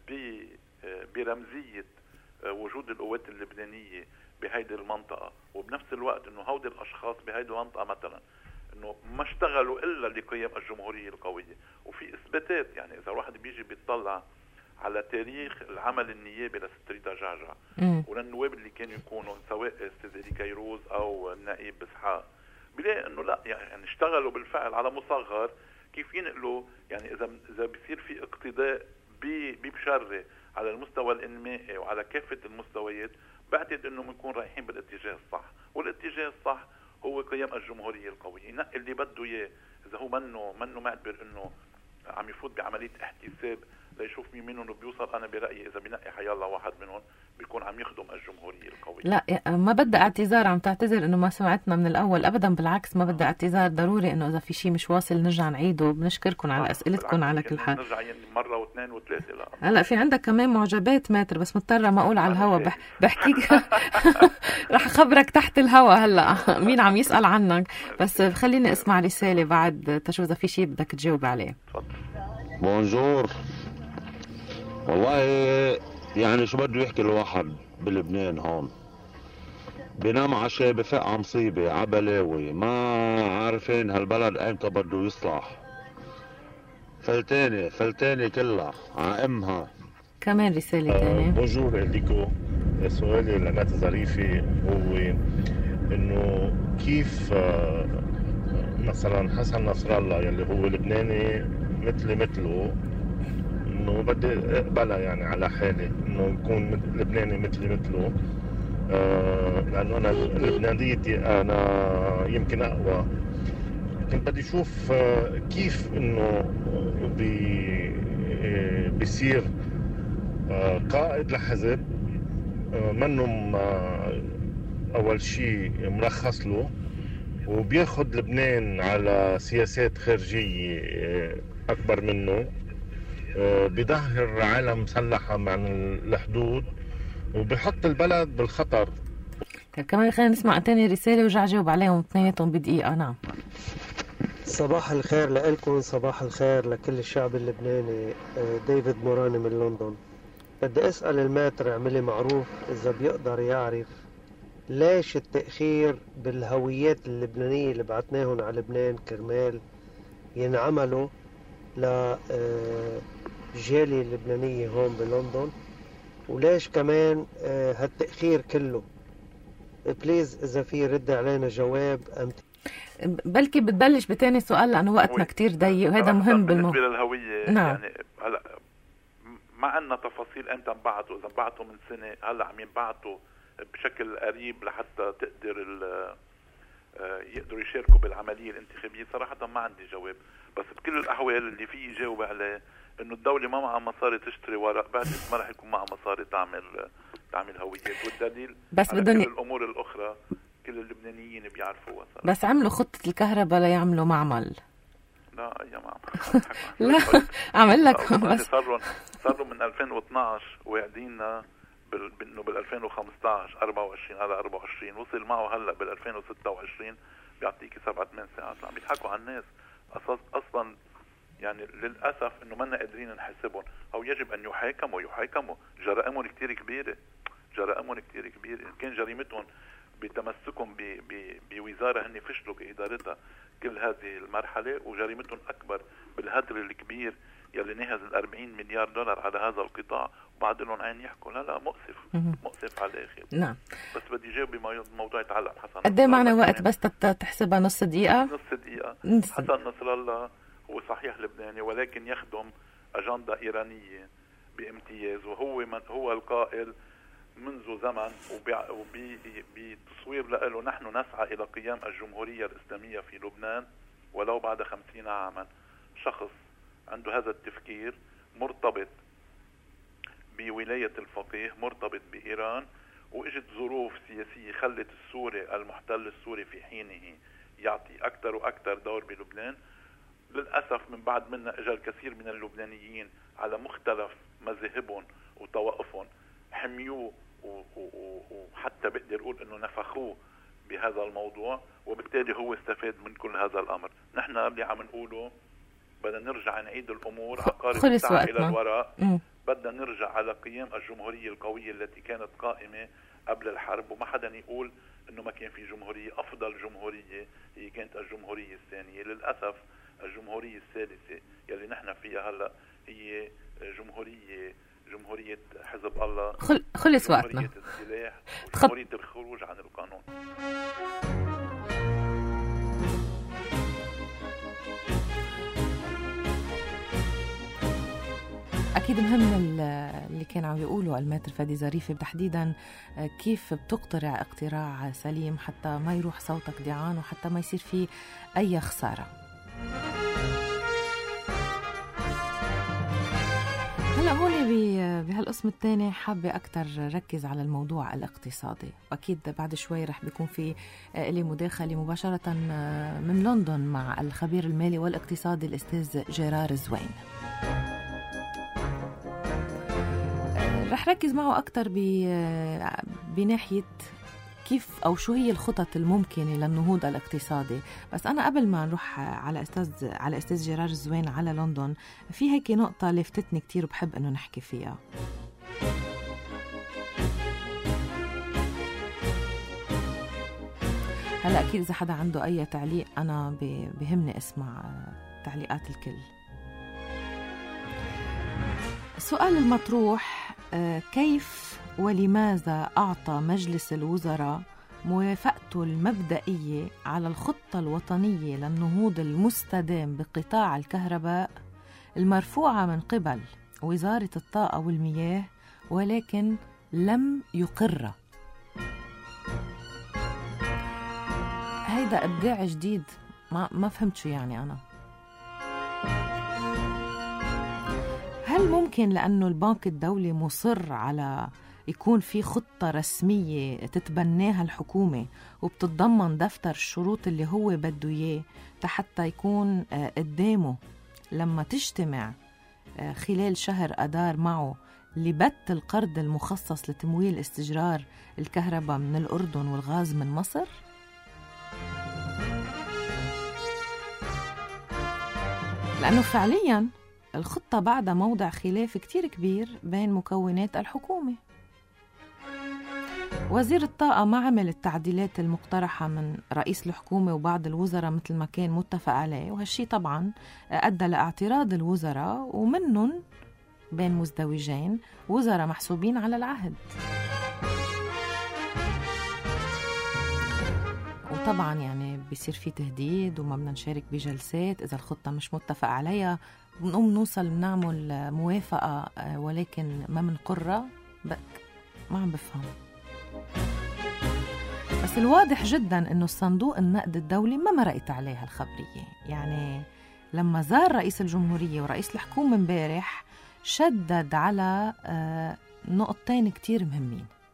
برمزيه وجود القوات اللبنانيه بهيدي المنطقه، وبنفس الوقت انه هودي الاشخاص بهيدي المنطقه مثلا انه ما اشتغلوا الا لقيام الجمهوريه القويه. وفي اثباتات، يعني اذا الواحد بيجي بيطلع على تاريخ العمل النيابي لستري دجاجة وللنواب اللي كانوا يكونوا سواء استاذ كيروز او النائب اسحاق، بلاقي انه لا يعني اشتغلوا بالفعل على مصغر كيف ينقلوا. يعني اذا بيصير في اقتداء ببشري على المستوى الانمائي وعلى كافه المستويات، بعتقد انه بنكون رايحين بالاتجاه الصح، والاتجاه الصح هو قيام الجمهوريه القويه. ينقي اللي بده اياه، اذا هو منه معتبر انه عم يفوت بعمليه احتساب ليشوف مين منهم بيوصل. انا برايي اذا بنقي حيالله واحد منهم بيكون عم يخدم الجمهوريه القويه. لا ما بدي اعتذار، عم تعتذر انه ما سمعتنا من الاول ابدا، بالعكس ما بدي اعتذار. ضروري انه اذا في شيء مش واصل نرجع نعيده. بنشكركم على اسئلتكم على كل حال. نرجع يعني مره واثنين وثلاثه. لا هلا في عندك كمان معجبات ماتر بس مضطره ما اقول على الهوا. بحكيك رح اخبرك تحت الهوا هلا مين عم يسال عنك، بس خليني اسمع رساله بعد تشوف اذا في شيء بدك تجاوب عليه. تفضل. بونجور. والله يعني شو بده يحكي الواحد بلبنان هون، بينام عشاء بفق مصيبة عبلاوي، ما عارفين هالبلد ايمتى بده يصلح. فلتاني كلها عامها. كمان رسالة تانية. بونجور ليكو. سؤالي لنات ظريفي هو انه كيف مثلا حسن نصر الله يلي هو لبناني مثله انه بدي اقبلها يعني على حالي انه يكون لبناني مثله، لانه انا لبنانيتي انا يمكن اقوى. كنت بدي اشوف كيف انه بيصير قائد لحزب منهم اول شيء مرخص له وبياخد لبنان على سياسات خارجية اكبر منه، بيظهر عالم مسلحة عن الحدود وبيحط البلد بالخطر. طيب كمان خلينا نسمع تاني رسالة ورجع جاوب عليهم اثنيناتهم بدقيقة. نعم. صباح الخير لكم، صباح الخير لكل الشعب اللبناني. ديفيد موراني من لندن. بدي أسأل الماتر اعملي معروف إذا بيقدر يعرف ليش التأخير بالهويات اللبنانية اللي بعتناهم على لبنان كرمال ينعملوا للجالية اللبنانية هون بلندن، وليش كمان هالتأخير كله. بليز إذا في رد علينا جواب. بلكي بتبلش بتاني سؤال لأنه وقتنا كتير ضيق وهذا مهم بالنسبة للهوية. نعم. يعني هلا ما عندنا تفاصيل امتى انبعثوا، اذا انبعثوا من سنة هلا عم ينبعثوا بشكل قريب لحتى يقدروا يشاركوا بالعملية الانتخابية. صراحة ما عندي جواب، بس بكل الأحوال اللي فيه جاوب عليه إنه الدولة ما معها مصاري تشتري ورق، بعد ما رح يكون معها مصاري تعمل هويات، والدليل بس على بدهم كل الأمور الأخرى كل اللبنانيين بيعرفوها. بس عملوا خطة الكهرباء ليعملوا معمل. لا يا معمل لا عمل لك بس صار من 2012 وعدينا انه بال 2015 24 على 24 وصل معه هلا بال 2026 بيعطيكي 7-8 ساعات. عم بيضحكوا على الناس اصلا يعني للاسف انه ما قادرين نحاسبهم، او يجب ان يحاكموا جرائمهم كثير كبيره. ان كان جريمتهم بتمسكهم بوزاره هن فشلوا بادارتها كل هذه المرحله، وجريمتهم اكبر بالهدر الكبير يلي نهز $40 مليار على هذا القطاع، وبعد لهم عين يحكوا. لا مؤسف على الاخر. نعم. بس بدي جاوب بموضوع يتعلق حسن. قد ايه معنا وقت بس تحسبها نص دقيقه؟ حسن نصر الله هو صحيح لبناني ولكن يخدم اجنده ايرانيه بامتياز، وهو هو القائل منذ زمن وبتصوير له نحن نسعى إلى قيام الجمهورية الإسلامية في لبنان ولو بعد 50 عاما. شخص عنده هذا التفكير مرتبط بولاية الفقيه، مرتبط بإيران، وإجت ظروف سياسية خلت السوري المحتل السوري في حينه يعطي أكثر وأكثر دور بلبنان. للأسف من بعد منا إجا الكثير من اللبنانيين على مختلف مذاهبهم وطوائفهم حميوه وحتى بقدر اقول انه نفخوه بهذا الموضوع، وبالتالي هو استفاد من كل هذا الامر. نحن اللي عم نقوله بدنا نرجع نعيد الامور عقارب الساعه الى الوراء. بدنا نرجع على قيام الجمهوريه القويه التي كانت قائمه قبل الحرب، وما حدا يقول انه ما كان في جمهوريه. افضل جمهوريه هي كانت الجمهوريه الثانيه. للاسف الجمهوريه الثالثه يلي نحن فيها هلا هي جمهورية حزب الله، خلص وقتنا، جمهورية السلاح، وجمهورية الخروج عن القانون. أكيد مهم اللي كان عم يقوله الماتر فادي ظريفة تحديدا، كيف بتقترع اقتراع سليم حتى ما يروح صوتك ضيعان وحتى ما يصير فيه أي خسارة. هلا هون بهالقسم الثاني حابة أكتر ركز على الموضوع الاقتصادي، وأكيد بعد شوي رح بيكون في لي مداخلة مباشرة من لندن مع الخبير المالي والاقتصادي الأستاذ جيرار زوين. رح ركز معه أكتر بناحية كيف أو شو هي الخطط الممكنة للنهوض الاقتصادي. بس أنا قبل ما نروح على أستاذ جيرار زوين على لندن، في هيك نقطة لفتتني كتير وبحب أنه نحكي فيها. هلأ أكيد إذا حدا عنده أي تعليق أنا بهمني أسمع تعليقات الكل. السؤال المطروح، كيف ولماذا أعطى مجلس الوزراء موافقته المبدئية على الخطة الوطنية للنهوض المستدام بقطاع الكهرباء المرفوعة من قبل وزارة الطاقة والمياه ولكن لم يقرها؟ هيدا إبداع جديد، ما فهمت شو يعني أنا. هل ممكن لأنه البنك الدولي مصر على يكون في خطة رسمية تتبناها الحكومة وبتتضمن دفتر الشروط اللي هو بده إياه حتى يكون قدامه لما تجتمع خلال شهر أدار معه لبت القرض المخصص لتمويل استجرار الكهرباء من الأردن والغاز من مصر؟ لأنه فعلياً الخطة بعد موضع خلاف كتير كبير بين مكونات الحكومة. وزير الطاقة ما عمل التعديلات المقترحة من رئيس الحكومة وبعض الوزراء مثل ما كان متفق عليه، وهالشي طبعاً أدى لاعتراض الوزراء، ومنهم بين مزدوجين وزراء محسوبين على العهد. وطبعاً يعني بيصير في تهديد وما بدنا نشارك بجلسات إذا الخطة مش متفق عليها، بنقوم نوصل بنعمل موافقة ولكن ما منقرها. ما عم بفهم. بس الواضح جدا انه الصندوق النقد الدولي ما مرقت عليها الخبرية. يعني لما زار رئيس الجمهورية ورئيس الحكومة امبارح شدد على نقطتين كتير مهمين.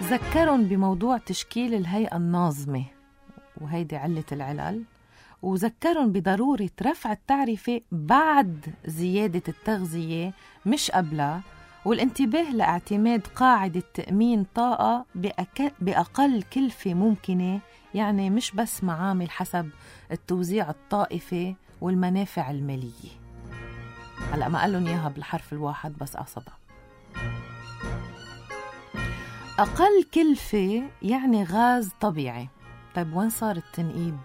ذكرهم بموضوع تشكيل الهيئة الناظمة، وهيدي علة العلل، وذكرهم بضرورة رفع التعرفة بعد زيادة التغذية مش قبلها، والانتباه لاعتماد قاعدة تأمين طاقة بأقل كلفة ممكنة، يعني مش بس معامل حسب التوزيع الطائفي والمنافع المالية. هلأ ما قالن إياها بالحرف الواحد بس قصدها. أقل كلفة يعني غاز طبيعي. طيب وين صار التنقيب؟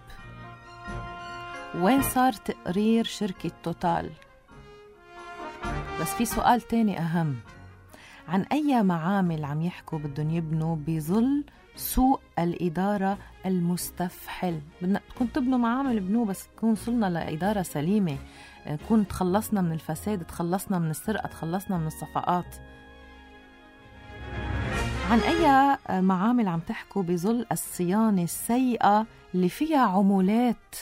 وين صار تقرير شركة توتال؟ بس في سؤال تاني أهم، عن أي معامل عم يحكوا بدهم يبنوا بظل سوء الإدارة المستفحل؟ بدنا تكون تبنوا معامل بنوه بس تكون وصلنا لإدارة سليمة، نكون تخلصنا من الفساد، تخلصنا من السرقة، تخلصنا من الصفقات. عن أي معامل عم تحكوا بظل الصيانة السيئة اللي فيها عمولات؟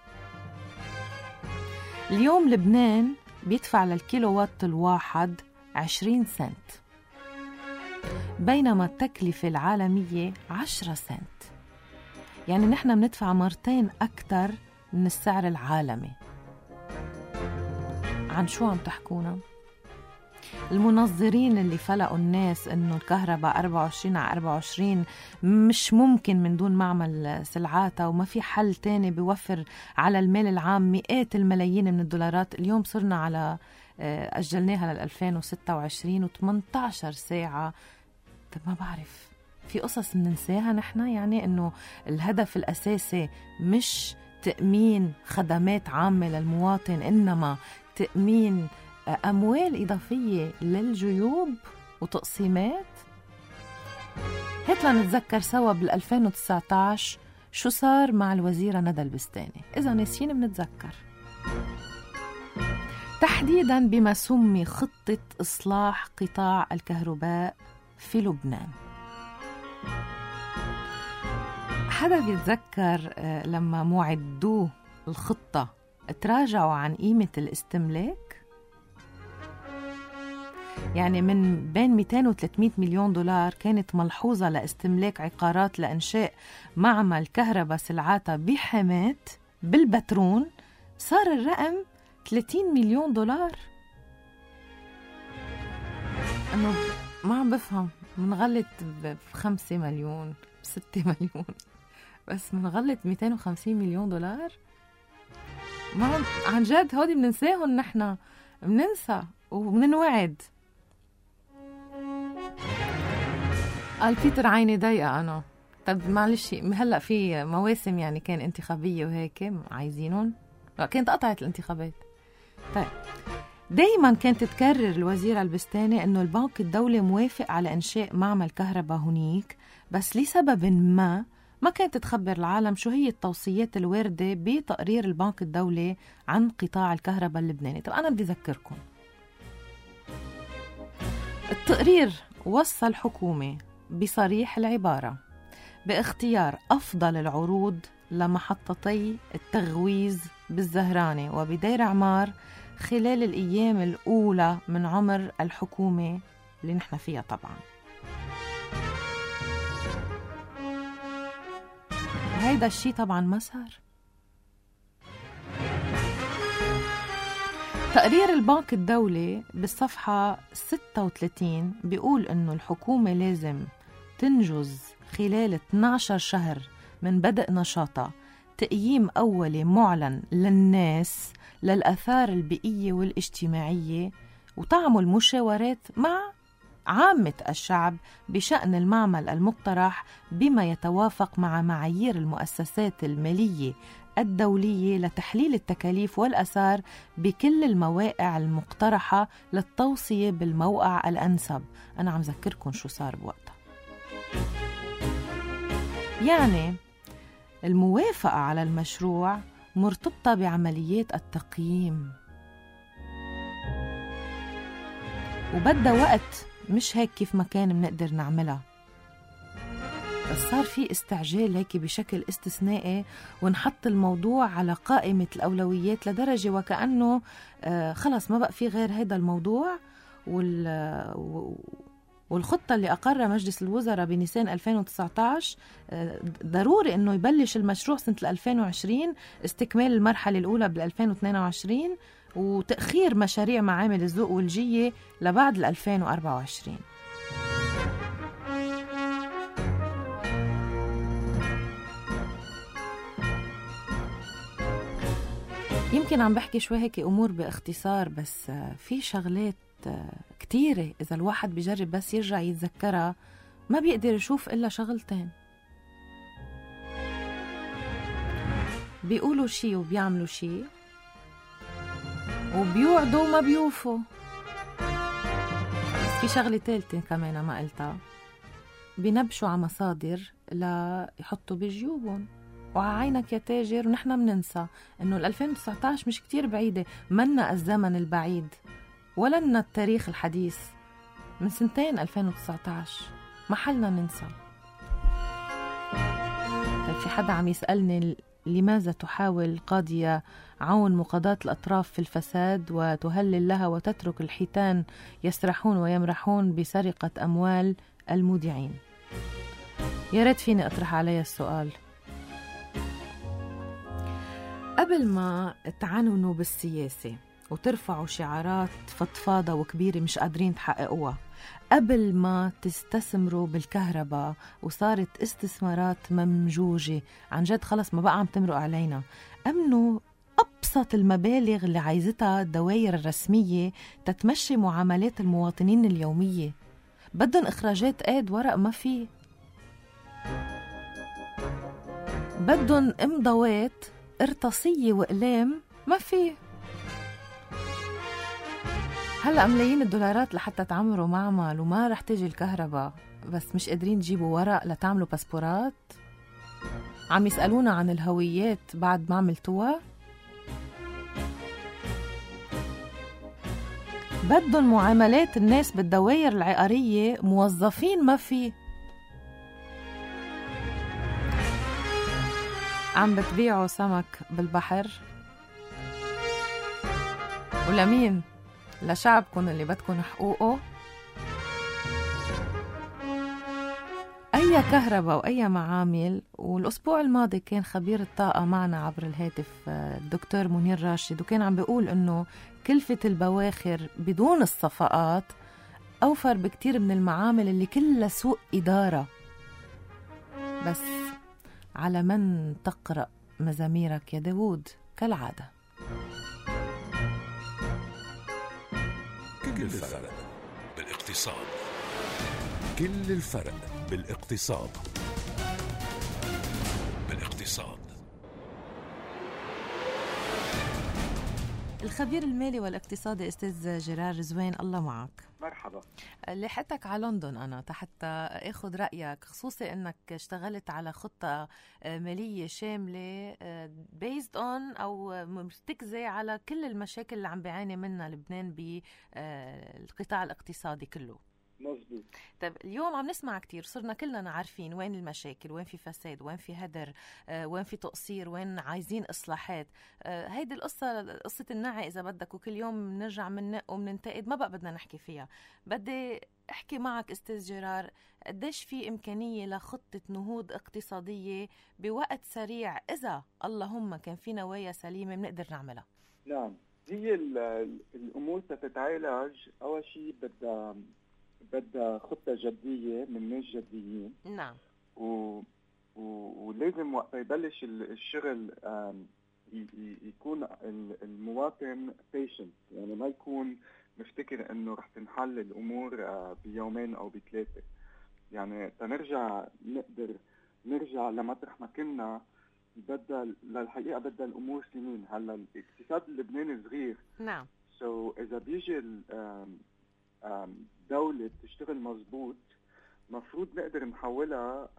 اليوم لبنان بيدفع للكيلو وات الواحد 20 سنت، بينما التكلفة العالمية 10 سنت، يعني نحن بندفع مرتين أكتر من السعر العالمي. عن شو عم تحكونا؟ المنظرين اللي فلقوا الناس انه الكهرباء 24/24 مش ممكن من دون معمل سلعاتها وما في حل تاني بيوفر على المال العام مئات الملايين من الدولارات، اليوم صرنا على أجلناها لل 2026 و18 ساعة. طب ما بعرف، في قصص بننساها نحن، يعني انه الهدف الأساسي مش تأمين خدمات عامة للمواطن، إنما تأمين أموال إضافية للجيوب وتقسيمات. هات لنتذكر سوا بال 2019 شو صار مع الوزيرة ندى البستاني، إذا ناسيين بنتذكر، تحديدا بما سمي خطة إصلاح قطاع الكهرباء في لبنان. حدا بيتذكر لما معدو الخطة تراجعوا عن قيمة الاستملاك؟ يعني من بين 200 و 300 مليون دولار كانت ملحوظة لاستملاك عقارات لإنشاء معمل كهرباء سلعاتها بحماة بالبترون، صار الرقم 30 مليون دولار. أنه ما عم بفهم، منغلط ب5 مليون 6 مليون، بس منغلط 250 مليون دولار. ما عن جد هودي بننساهم، نحن بننسى وبننوعد. قال بيتر عيني ضيقة أنا. طب معلش، هلأ في مواسم يعني كان انتخابية وهيك عايزينهم، كانت قطعت الانتخابات. طيب دايما كانت تكرر الوزيرة البستاني انه البنك الدولي موافق على انشاء معمل كهرباء هنيك، بس لسبب ما كانت تخبر العالم شو هي التوصيات الواردة بتقرير البنك الدولي عن قطاع الكهرباء اللبناني. طب أنا بدي أذكركم، التقرير وصى الحكومة بصريح العبارة باختيار أفضل العروض لمحطتي التغويز بالزهرانة وبدير عمار خلال الأيام الأولى من عمر الحكومة اللي نحن فيها. طبعا هيدا الشي طبعا ما صار. تقرير البنك الدولي بالصفحة 36 بيقول إنه الحكومة لازم تنجز خلال 12 شهر من بدء نشاطها تقييم أولي معلن للناس للآثار البيئية والاجتماعية، وتعمل مشاورات مع عامة الشعب بشأن المعمل المقترح بما يتوافق مع معايير المؤسسات المالية الدولية لتحليل التكاليف والآثار بكل المواقع المقترحة للتوصية بالموقع الأنسب. أنا عم ذكركم شو صار بوقتها. يعني الموافقة على المشروع مرتبطة بعمليات التقييم، وبدها وقت، مش هيك كيف ما كان بنقدر نعملها. بس صار في استعجال هيك بشكل استثنائي، ونحط الموضوع على قائمة الأولويات لدرجة وكأنه خلص ما بقى في غير هذا الموضوع، والخطة اللي أقرها مجلس الوزراء بنيسان 2019 ضروري أنه يبلش المشروع سنة 2020، استكمال المرحلة الأولى بال 2022 وتأخير مشاريع معامل الذوق والجية لبعد 2024. يمكن عم بحكي شوي هيك أمور باختصار، بس في شغلات كتيرة إذا الواحد بيجرب بس يرجع يتذكرها ما بيقدر يشوف إلا شغلتين، بيقولوا شي وبيعملوا شي، وبيوعدوا وما بيوفوا. بس في شغلة تالتة كمان ما قلتها، بينبشوا على مصادر لا يحطوا بجيوبهم. وعينك يا تاجر، ونحن مننسى انه 2019 مش كتير بعيدة، منا الزمن البعيد ولنا التاريخ الحديث، من سنتين 2019 ما حلنا ننسى. في حدا عم يسألني لماذا تحاول القاضية عون مقاضاة الأطراف في الفساد وتهلل لها وتترك الحيتان يسرحون ويمرحون بسرقة أموال المودعين؟ يا ريت فيني أطرح عليها السؤال. قبل ما تعنونوا بالسياسة وترفعوا شعارات فضفاضة وكبيرة مش قادرين تحققوها، قبل ما تستثمروا بالكهرباء وصارت استثمارات ممجوجة عن جد خلص ما بقى عم تمرق علينا، أمنوا أبسط المبالغ اللي عايزتها الدوائر الرسمية تتمشي معاملات المواطنين اليومية. بدهم إخراجات قيد ورق ما في، بدهم إمضاوات ارتصية وإقلام ما في. هلأ ملايين الدولارات لحتى تعمروا معمل وما رح تجي الكهرباء، بس مش قادرين تجيبوا ورق لتعملوا باسبورات. عم يسألونا عن الهويات بعد ما عملتوها. بدهم معاملات الناس بالدوائر العقارية موظفين ما في. عم بتبيعوا سمك بالبحر، ولمين؟ لشعبكم اللي بدكن حقوقه. أي كهرباء وأي معامل. والأسبوع الماضي كان خبير الطاقة معنا عبر الهاتف الدكتور منير راشد، وكان عم بيقول إنه كلفة البواخر بدون الصفقات أوفر بكتير من المعامل اللي كلها سوء إدارة. بس على من تقرأ مزاميرك يا داود كالعادة. كل الفرق بالاقتصاد. كل الفرق بالاقتصاد. الخبير المالي والاقتصادي أستاذ جيرار رزوان، الله معك. مرحبا. لحقتك على لندن أنا حتى أخذ رأيك، خصوصي أنك اشتغلت على خطة مالية شاملة based on أو مرتكزة على كل المشاكل اللي عم بيعاني منها لبنان بالقطاع الاقتصادي كله. مظبوط. طيب اليوم عم نسمع كتير، صرنا كلنا عارفين وين المشاكل، وين في فساد، وين في هدر، وين في تقصير، وين عايزين إصلاحات. هيدي قصة النعي إذا بدك، وكل يوم نرجع مننق ومننتقد، ما بقى بدنا نحكي فيها. بدي أحكي معك أستاذ جيرار، قديش في إمكانية لخطة نهوض اقتصادية بوقت سريع إذا اللهم كان في نوايا سليمة بنقدر نعملها؟ نعم، هي الأمور تتعالج. أول شيء بدها خطة جدية من ناس جديين. نعم. ولازم وقت يبلش الشغل يكون المواطن patient، يعني ما يكون مفتكر انه رح تنحل الامور بيومين او بثلاثة. يعني تنرجع نقدر نرجع لمطرح ما كنا، للحقيقة بدها الامور سنين. هلا الاقتصاد اللبناني صغير. نعم. اذا بيجي دولة تشتغل مزبوط، مفروض نقدر نحولها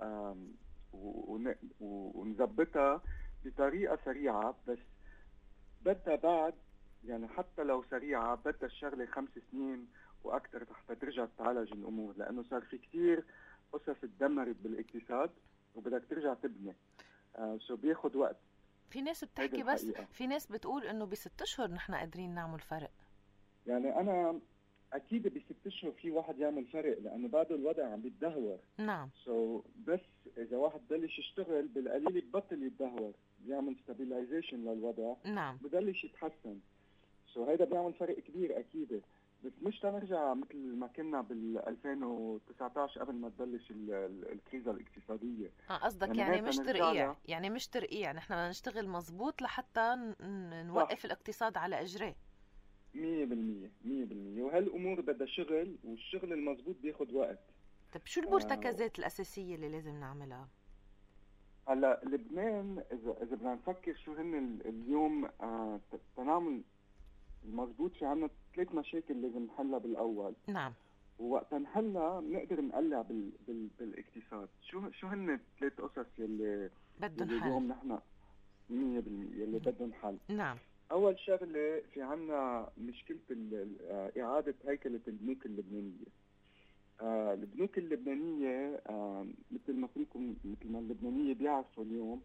ونزبطها بطريقة سريعة، بس بدها بعد، يعني حتى لو سريعة بدها الشغلة 5 سنين وأكثر حتى ترجع تتعالج الأمور، لأنه صار في كتير قصص اتدمرت بالاقتصاد وبدك ترجع تبني. بياخد وقت. في ناس بتحكي، بس في ناس بتقول إنه ب6 أشهر نحن قادرين نعمل فرق. يعني اكيد ب6 اشهر في واحد يعمل فرق لانه بعده الوضع عم بيتدهور. نعم. بس اذا واحد بلش يشتغل بالقليل ببطل يتدهور، بيعمل ستابيلايزيشن للوضع. نعم. ببلش يتحسن. هيدا بيعمل فرق كبير اكيد، بس مش تنرجع مثل ما كنا بال 2019 قبل ما تبلش الكريزه الاقتصاديه. قصدك يعني مش ترقيع، يعني مش ترقيع، نحن بدنا نشتغل مزبوط لحتى نوقف الاقتصاد على اجريه. 100%. وهالامور بدها شغل، والشغل المزبوط بياخد وقت. طيب شو المرتكزات الاساسيه اللي لازم نعملها؟ هلا لبنان اذا بدنا نفكر شو هن اليوم تنعمل المزبوط، في عنا 3 مشاكل لازم نحلها بالاول. نعم. ووقت نحلها بنقدر نقلع بالاقتصاد. شو هن 3 قصص يلي بدهم حل اليوم نحن 100% يلي بدهم حل. نعم. اول شغله في عنا مشكله اعاده هيكله البنوك اللبنانيه. البنوك اللبنانيه مثل ما اللبنانيه بيعرفوا اليوم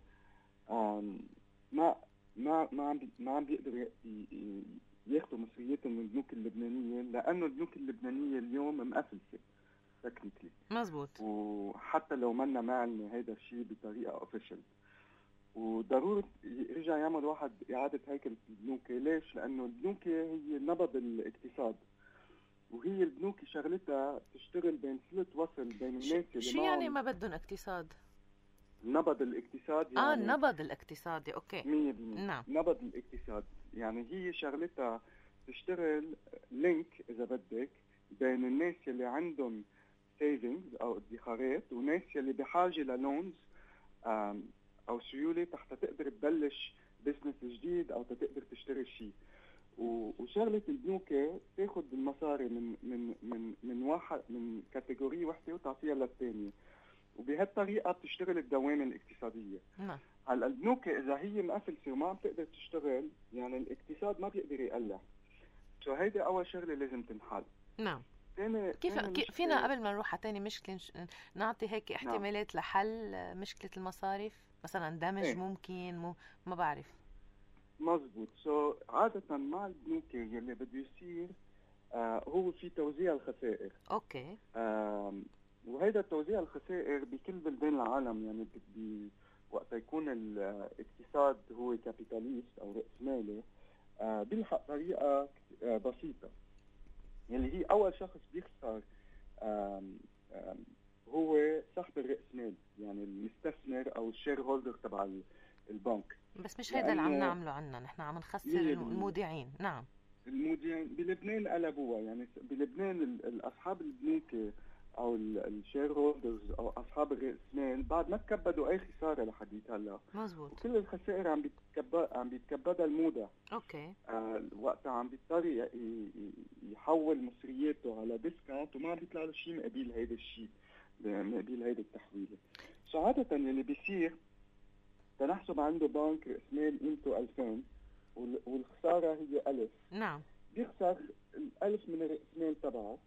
ما عم بيقدروا ياخذوا مصرياتهم من البنوك اللبنانيه، لانه البنوك اللبنانيه اليوم مقفلسه تكنيكلي. مزبوط. وحتى لو منا معلنه هيدا الشيء بطريقه اوفيشال، وضروري يرجع يعمل واحد اعاده هيكله البنوك. ليش؟ لانه البنوك هي نبض الاقتصاد، وهي البنوك شغلتها تشتغل بين صلة وصل بين الناس اللي شو يعني ما بدهم اقتصاد؟ نبض الاقتصاد يعني النبض الاقتصادي. اوكي. 100%. نعم. نبض الاقتصاد يعني هي شغلتها تشتغل لينك اذا بدك بين الناس اللي عندهم سيفنجز او ادخارات وناس اللي بحاجه للونز او سيوله حتى تقدر تبلش بزنس جديد او تقدر تشتري شيء. وشغله البنوك تاخذ المصاري من كاتيجوري وحده وتعطيها للثانيه، وبهالطريقه بتشتغل الدوامه الاقتصاديه. نعم. هلا البنوك اذا هي مقفلسه وما عم تقدر تشتغل، يعني الاقتصاد ما بيقدر يقلع. هيدي اول شغله لازم تنحل. نعم. كيف فينا قبل ما نروح على ثاني مشكله نعطي هيك احتمالات لحل مشكله المصاريف؟ مثلا دمج ممكن ما بعرف. مزبوط. عادة مع البنوك يلي بده يصير هو في توزيع الخسائر. اوكي. وهيدا توزيع الخسائر بكل بلدان العالم، يعني وقت يكون الاقتصاد هو كابيتاليست او رأسمالي بيلحق طريقة بسيطة. يلي هي اول شخص بيخسر هو صاحب الرأسمال، يعني المستثمر او الشير هولدر تبع البنك. بس مش هيدا اللي عم نعمله عنا، نحن عم نخسر المودعين. نعم. المودعين بلبنان قلبوها، يعني بلبنان اصحاب البنوك او الشير هولدرز او اصحاب الراس مال بعد ما تكبدوا اي خساره لحديت هلا. مزبوط. وكل الخسائر عم بيتكبدها المودع. اوكي. وقتها عم بيضطر يحول مصرياته على ديسكاونت وما عم بيطلع له شيء مقابل هيدا الشيء، مقابل هيدا التحويله. عادة اللي بيصير تنحسب عنده بنك راس مال قيمته 2000 والخساره هي 1000. نعم. بيخسر 1000 من الراس مال تبعه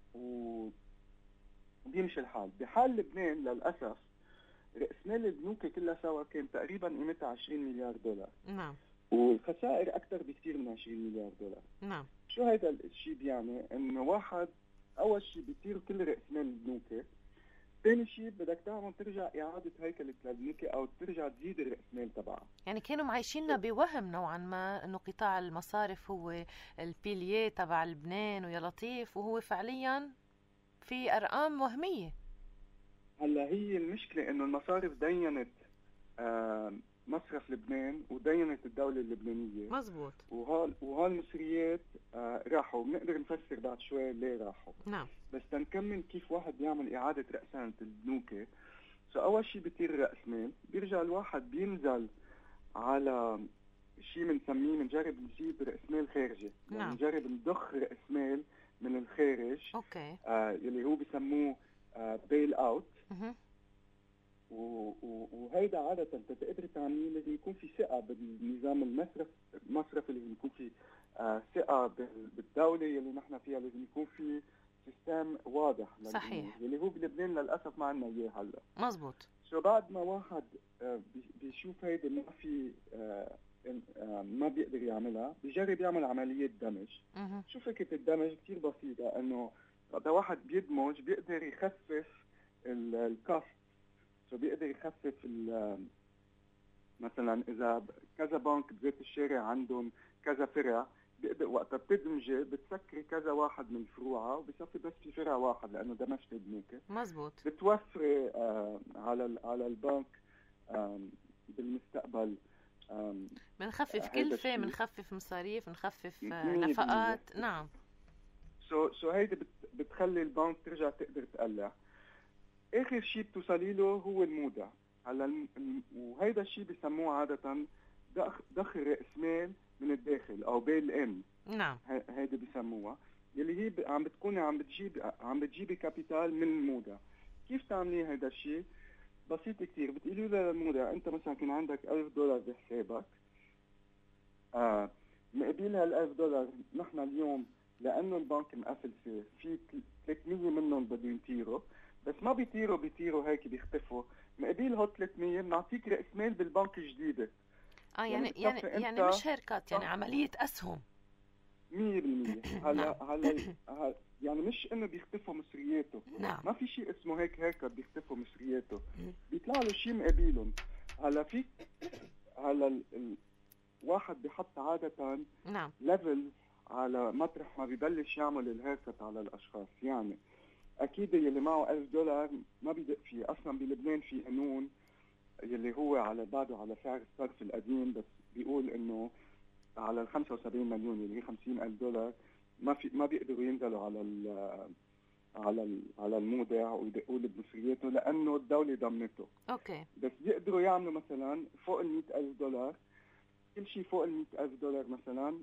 وبيمشي الحال. بحال لبنان للاسف راس مال البنوك كلها سوا كان تقريبا قيمتها 20 مليار دولار. نعم. والخسائر اكثر بكثير من 20 مليار دولار. نعم. شو هذا الشيء بيعني؟ انه واحد اول شيء بيطير كل راس مال البنوك، ثاني شيء بدك تعمل ترجع اعاده هيكله للبنوك او ترجع تزيد الراس مال تبعها. يعني كانوا معيشيننا بوهم نوعا ما انه قطاع المصارف هو البيليه تبع لبنان ويا لطيف، وهو فعليا في ارقام وهميه. هلا هي المشكله انه المصارف دينت مصرف لبنان ودينت الدوله اللبنانيه. مزبوط. وهالمصريات راحوا، بنقدر نفسر بعد شوي ليه راحوا. نعم. بس تنكمل كيف واحد بيعمل اعاده رأسنة البنوك. اول شيء بيطير راس مال، بيرجع الواحد بينزل على شيء بنسميه بنجرب نجيب راس مال خارجي. نعم. يعني بنجرب نضخ راس مال من الخارج. اوكي. يلي هو بسموه بيل اوت. وهيدا عادة تقدر تعمليه لازم يكون في ثقة بالنظام المصرفي، لازم يكون في ثقة بالدولة يلي نحن فيها، لازم يكون في سيستم واضح. صحيح. يلي هو بلبنان للأسف ما عندنا إياه هلا. مزبوط. بعد ما واحد بيشوف هيدا ما في ما بيقدر يعملها، بيجرب يعمل عملية دمج. شو فكرة الدمج؟ كتير بسيطة، انه وقت واحد بيدمج بيقدر يخفف الكاست. بيقدر يخفف مثلا اذا كذا بنك بذات الشارع عندهم كذا فرع، بيقدر وقتها بتدمجي بتسكري كذا واحد من فروعها وبصفي بس في فرع واحد لانه دمجتي بنوكه. مزبوط. بتوفري على البنك بالمستقبل. بنخفف كلفة، بنخفف مصاريف، بنخفف نفقات. نعم. سو هيدي بتخلي البنك ترجع تقدر تقلع. اخر شيء بتوصلي له هو المودع. هلا وهيدا الشيء بسموه عادة ضخ رأس مال من الداخل او بيل ان. نعم. هيدي بسموها، يلي هي عم بتكوني عم بتجيبي كابيتال من المودع. كيف تعملي هيدا الشيء؟ بسيط كتير. بتقولي له للمودع انت مثلا كان عندك $1000 بحسابك، مقابل هال$1000 نحن اليوم لانه البنك مقفلسه في 300 منهم بده يطيروا، بس ما بيطيروا هيك بيختفوا. مقابل هو 300 بنعطيك رأس مال بالبنك جديدة. يعني مش هيركات، يعني عملية أسهم 100%. هلا يعني مش انه بيختفوا مصرياته. نعم. ما في شيء اسمه هيك هيركات بيختفوا مصرياته، بيطلع له شيء مقابلهم. هلا في واحد بيحط عادة نعم ليفل على مطرح ما بيبلش يعمل الهيركت على الاشخاص. يعني اكيد يلي معه $1000 ما بيدق فيه اصلا. بلبنان في قانون يلي هو على بعده على سعر الصرف القديم، بس بيقول انه على 75 مليون اللي هي $50,000 ما بيقدروا ينزلوا على المودع ويدقوا له بمصرياته لانه الدوله ضمنته. اوكي. بس بيقدروا يعملوا مثلا فوق $100,000. كل شيء فوق $100,000 مثلا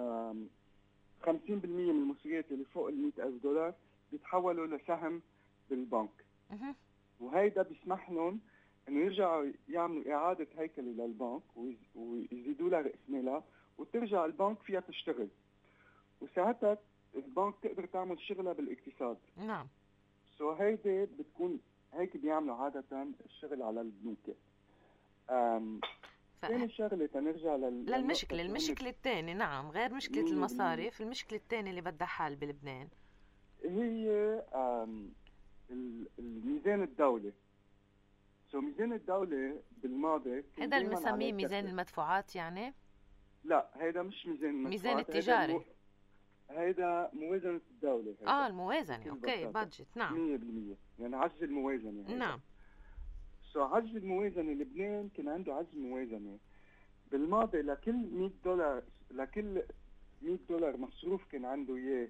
50% من المصريات اللي فوق $100,000 بيتحولوا لسهم بالبنك. وهيدا بيسمح لهم انه يرجعوا يعملوا اعادة هيكلة للبنك ويزيدوا لها رأس مالها وترجع البنك فيها تشتغل، وساعتها البنك تقدر تعمل شغلها بالاقتصاد. نعم. هيدي بتكون هيك بيعملوا عادة الشغل على البنوك. ثاني شغلة تنرجع المشكلة الثانية. نعم، غير مشكلة المصاريف، المشكلة الثانية اللي بدها حل بلبنان هي الميزان الدولي. ميزان الدولة بالماضي هذا اللي بنسميه ميزان المدفوعات. يعني لا، هيدا مش ميزان المدفوعات، ميزان التجاري. هيدا موازنة الدولة. الموازنة. اوكي، بادجت. نعم 100%. يعني عجز الموازنة. هيدا. نعم. عجز الموازنة. لبنان كان عنده عجز موازنة بالماضي. لكل $100 مصروف كان عنده اياه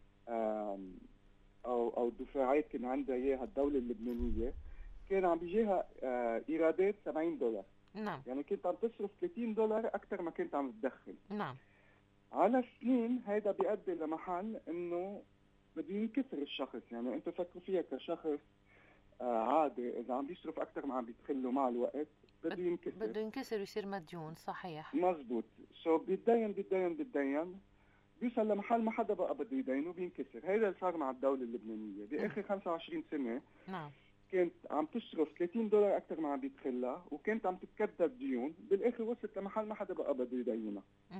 او دفاعات كان عندها اياها الدولة اللبنانية، كان عم بيجيها ايرادات $70. نعم. يعني كنت عم تصرف $30 اكثر ما كنت عم تدخل. نعم. على سنين هيدا بيؤدي لمحل انه بده ينكسر الشخص. يعني انتوا فكروا فيها كشخص عادي، اذا عم بيصرف اكثر ما عم بيدخله مع الوقت بده ينكسر ويصير مديون. صحيح. مزبوط. بيتدين بيوصل لمحل ما حدا بقى بده يدينه، بينكسر. هيدا اللي صار مع الدولة اللبنانية بآخر 25 سنة. نعم. كانت عم تصرف $30 أكثر ما عم بيدخلها، وكانت عم تتكدد ديون. بالآخر وصلت لمحل ما حدا بقى بده يدينها.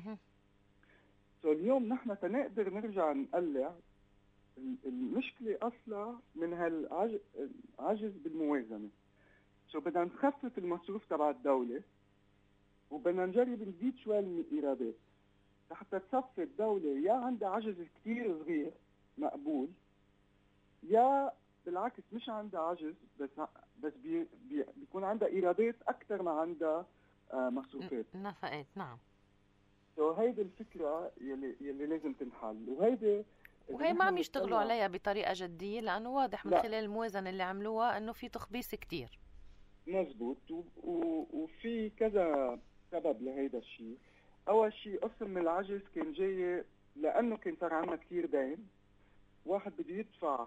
اليوم نحن تنقدر نرجع نقلع المشكلة أصلا من هالعجز بالموازنة. بدنا نخفف المصروف تبع الدولة، وبدنا نجرب نزيد شوي الإيرادات لحتى تصفي الدولة يا عندها عجز كتير صغير مقبول، يا بالعكس مش عندها عجز بس بيكون عندها إيرادات أكثر ما عندها مصروفات، نفقات. نعم. هيدي الفكرة يلي لازم تنحل. وهي ما عم يشتغلوا عليها بطريقة جدية، لأنه واضح من خلال الموازنة اللي عملوها أنه في تخبيص كتير. مزبوط. وفي كذا سبب لهيدا الشيء. أول شيء قسم من العجز كان جاي لأنه كان صار عنا كتير دين. واحد بده يدفع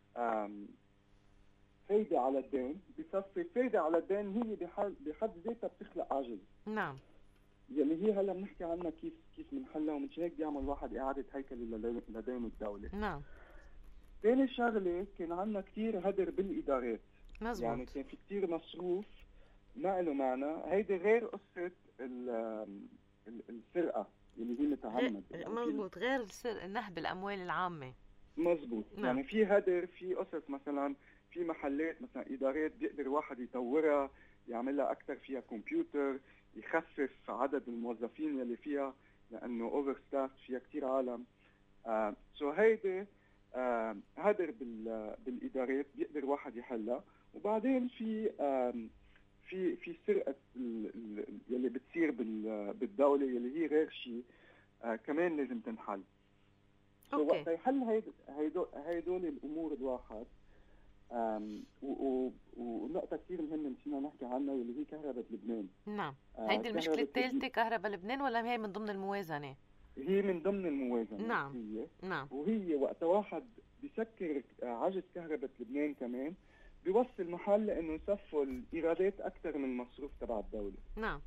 فايدة على الدين، بصفي فايدة على الدين هي بحد ذاتها بتخلق عجز. نعم. يلي هي هلا بنحكي عنها كيف بنحلها، ومن هيك بيعمل واحد إعادة هيكلة لدين الدولة. نعم. ثاني شغلة كان عنا كتير هدر بالإدارات. مزبوط. يعني كان في كتير مصروف ما له معنى. هيدي غير قصة السرقة اللي هي متعمد. مزبوط، غير نهب الأموال العامة. مزبوط. يعني في هدر، في قصص مثلا في محلات مثلا إدارات بيقدر واحد يطورها، يعملها أكثر، فيها كمبيوتر، يخفف عدد الموظفين يلي فيها لأنه اوفر ستاف، فيها كتير عالم. سو هيدي هدر بالإدارات بيقدر واحد يحلها. وبعدين في سرقة يلي بتصير بالدولة يلي هي غير شيء كمان لازم تنحل. وقت يحل هيدول الأمور الواحد. ونقطة كثير مهمة نسينا نحكي عنها واللي هي كهرباء لبنان. نعم. هيدي المشكلة الثالثة، كهرباء لبنان، ولا هي من ضمن الموازنة؟ هي من ضمن الموازنة. نعم. هي. نعم. وهي وقت واحد بيسكر عجز كهرباء لبنان كمان بيوصل محل انه يصفوا الايرادات اكثر من المصروف تبع الدولة. نعم.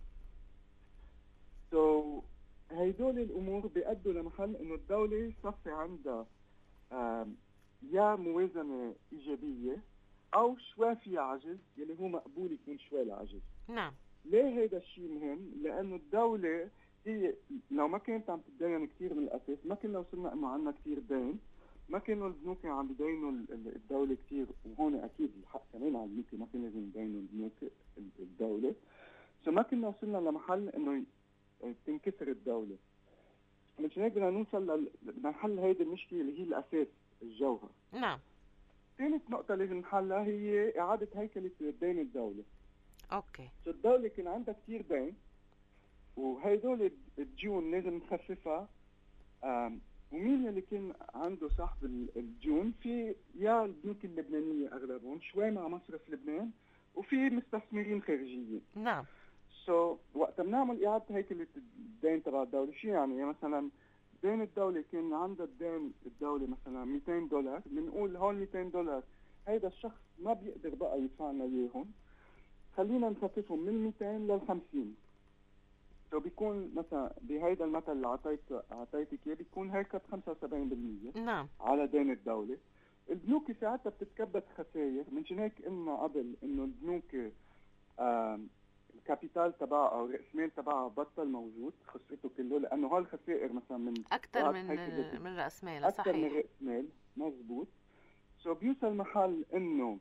هيدول الامور بيأدوا لمحل انه الدولة يصفي عندها يا موازنة ايجابية او شوي فيها عجز، يلي هو مقبول يكون شوي العجز. نعم. ليه هيدا الشيء مهم؟ لانه الدولة هي لو ما كانت عم تتدين كثير من الاساس ما كنا وصلنا انه عندنا كثير دين، ما كانوا البنوك عم يدينوا الدولة كثير، وهون اكيد الحق كمان على البنوك، ما كنا لازم يدينوا البنوك الدولة. ما كنا وصلنا لمحل انه تنكسر الدولة. من هيك بدنا نوصل لنحل هيدي المشكلة اللي هي الاساس، الجوهر. نعم. ثالث نقطة لازم نحلها هي إعادة هيكلة دين الدولة. اوكي. الدولة كان عندها كثير دين، وهيدول الديون لازم نخففها. ومين اللي كان عنده صاحب الديون؟ في يا البنوك اللبنانية أغلبهم، شوي مع مصرف لبنان، وفي مستثمرين خارجيين. نعم. وقت بنعمل إعادة هيكلة الدين تبع الدولة، شو يعني مثلا دين الدولة كان عندها الدين الدولة مثلا $200، بنقول هون $200 هيدا الشخص ما بيقدر بقى يدفع لنا اياهم، خلينا نخففهم من 200 لل 50. بيكون مثلا بهيدا المثل اللي اعطيتك اياه بيكون هيكت 75%. نعم. على دين الدولة. البنوك ساعتها بتتكبد خسائر. من هيك قلنا قبل انه البنوك الكابيتال تبعها او الراس مال تبعها بطل موجود، خسرته كله، لانه هالخسائر مثلا من اكثر من راس مال. صحيح. اكثر من راس مال. مزبوط. بيوصل محل انه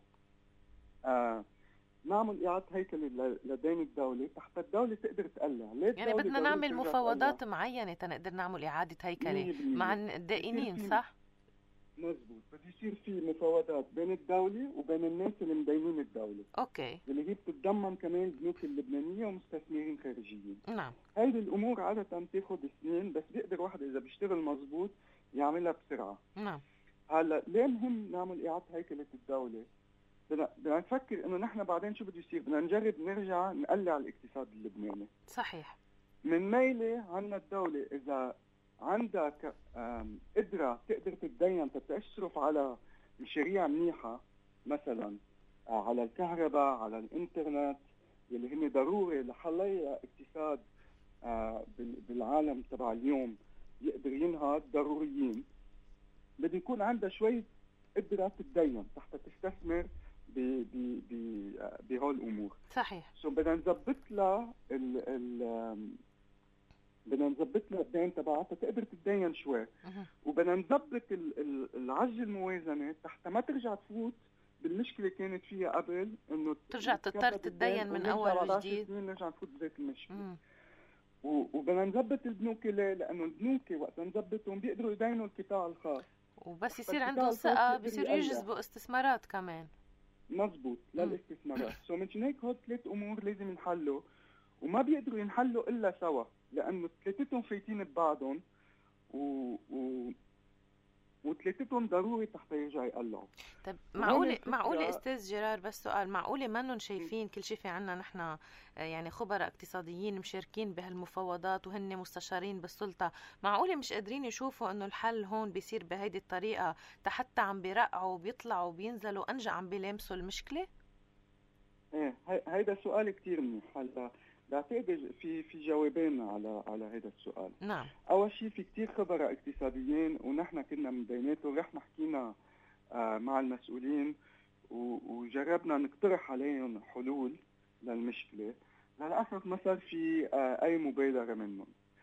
نعمل إعادة هيكلة لدين الدولة حتى الدولة تقدر تقلع. يعني بدنا نعمل مفاوضات معينة تنقدر نعمل إعادة هيكلة مع الدائنين. صح؟ مزبوط. بده يصير في مفاوضات بين الدولة وبين الناس اللي مدينين الدولة. اوكي. اللي هي بتتضمن كمان البنوك اللبنانية ومستثمرين خارجيين. نعم. هيدي الأمور عادة تاخد سنين، بس بيقدر واحد إذا بيشتغل مزبوط يعملها بسرعة. نعم. هلا ليه مهم نعمل إعادة هيكلة الدولة؟ بدنا نفكر انه نحن بعدين شو بده يصير، بدنا نجرب نرجع نقلع الاقتصاد اللبناني. صحيح. من ميلة عنا الدولة اذا عندها قدرة تقدر تتدين تصرف على مشاريع منيحة، مثلا على الكهرباء، على الانترنت، اللي هن ضروري لحلي اقتصاد بالعالم تبع اليوم يقدر ينهض، ضروريين. بده يكون عندها شوي قدرة تتدين حتى تستثمر بهول الامور. صحيح. بدنا نظبط لها بدنا نظبط لها الدين تبعها تقدر تتدين شوي، وبدنا نظبط العجز الموازنه حتى ما ترجع تفوت بالمشكله كانت فيها قبل، انه ترجع تضطر تتدين من اول وجديد، نرجع نفوت بذات المشكله. وبدنا نظبط البنوك لانه البنوك وقت نظبطهم بيقدروا يدينوا القطاع الخاص، وبس يصير عندهم ثقه بيصيروا يجذبوا استثمارات كمان. مزبوط. للاستثمارات. من هيك هول 3 امور لازم ينحلوا، وما بيقدروا ينحلوا الا سوا، لانه ثلاثتهم فايتين ببعضهم وثلاثتهم ضروري حتى يرجع يقلعوا. طيب معقولة استاذ جرار، بس سؤال، معقولة ما شايفين كل شيء في عنا نحن يعني خبراء اقتصاديين مشاركين بهالمفاوضات وهن مستشارين بالسلطة، معقولة مش قادرين يشوفوا انه الحل هون بيصير بهيدي الطريقة حتى عم بيرقعوا وبيطلعوا وبينزلوا انجا عم بيلامسوا المشكلة؟ ايه هيدا سؤال كتير منيح. هلا بعتقد في جوابين على هذا السؤال. نعم. اول شيء في كتير خبراء اقتصاديين ونحن كنا من بيناتهم، رحنا حكينا مع المسؤولين وجربنا نقترح عليهم حلول للمشكله. للاسف ما صار في اي مبادره منهم.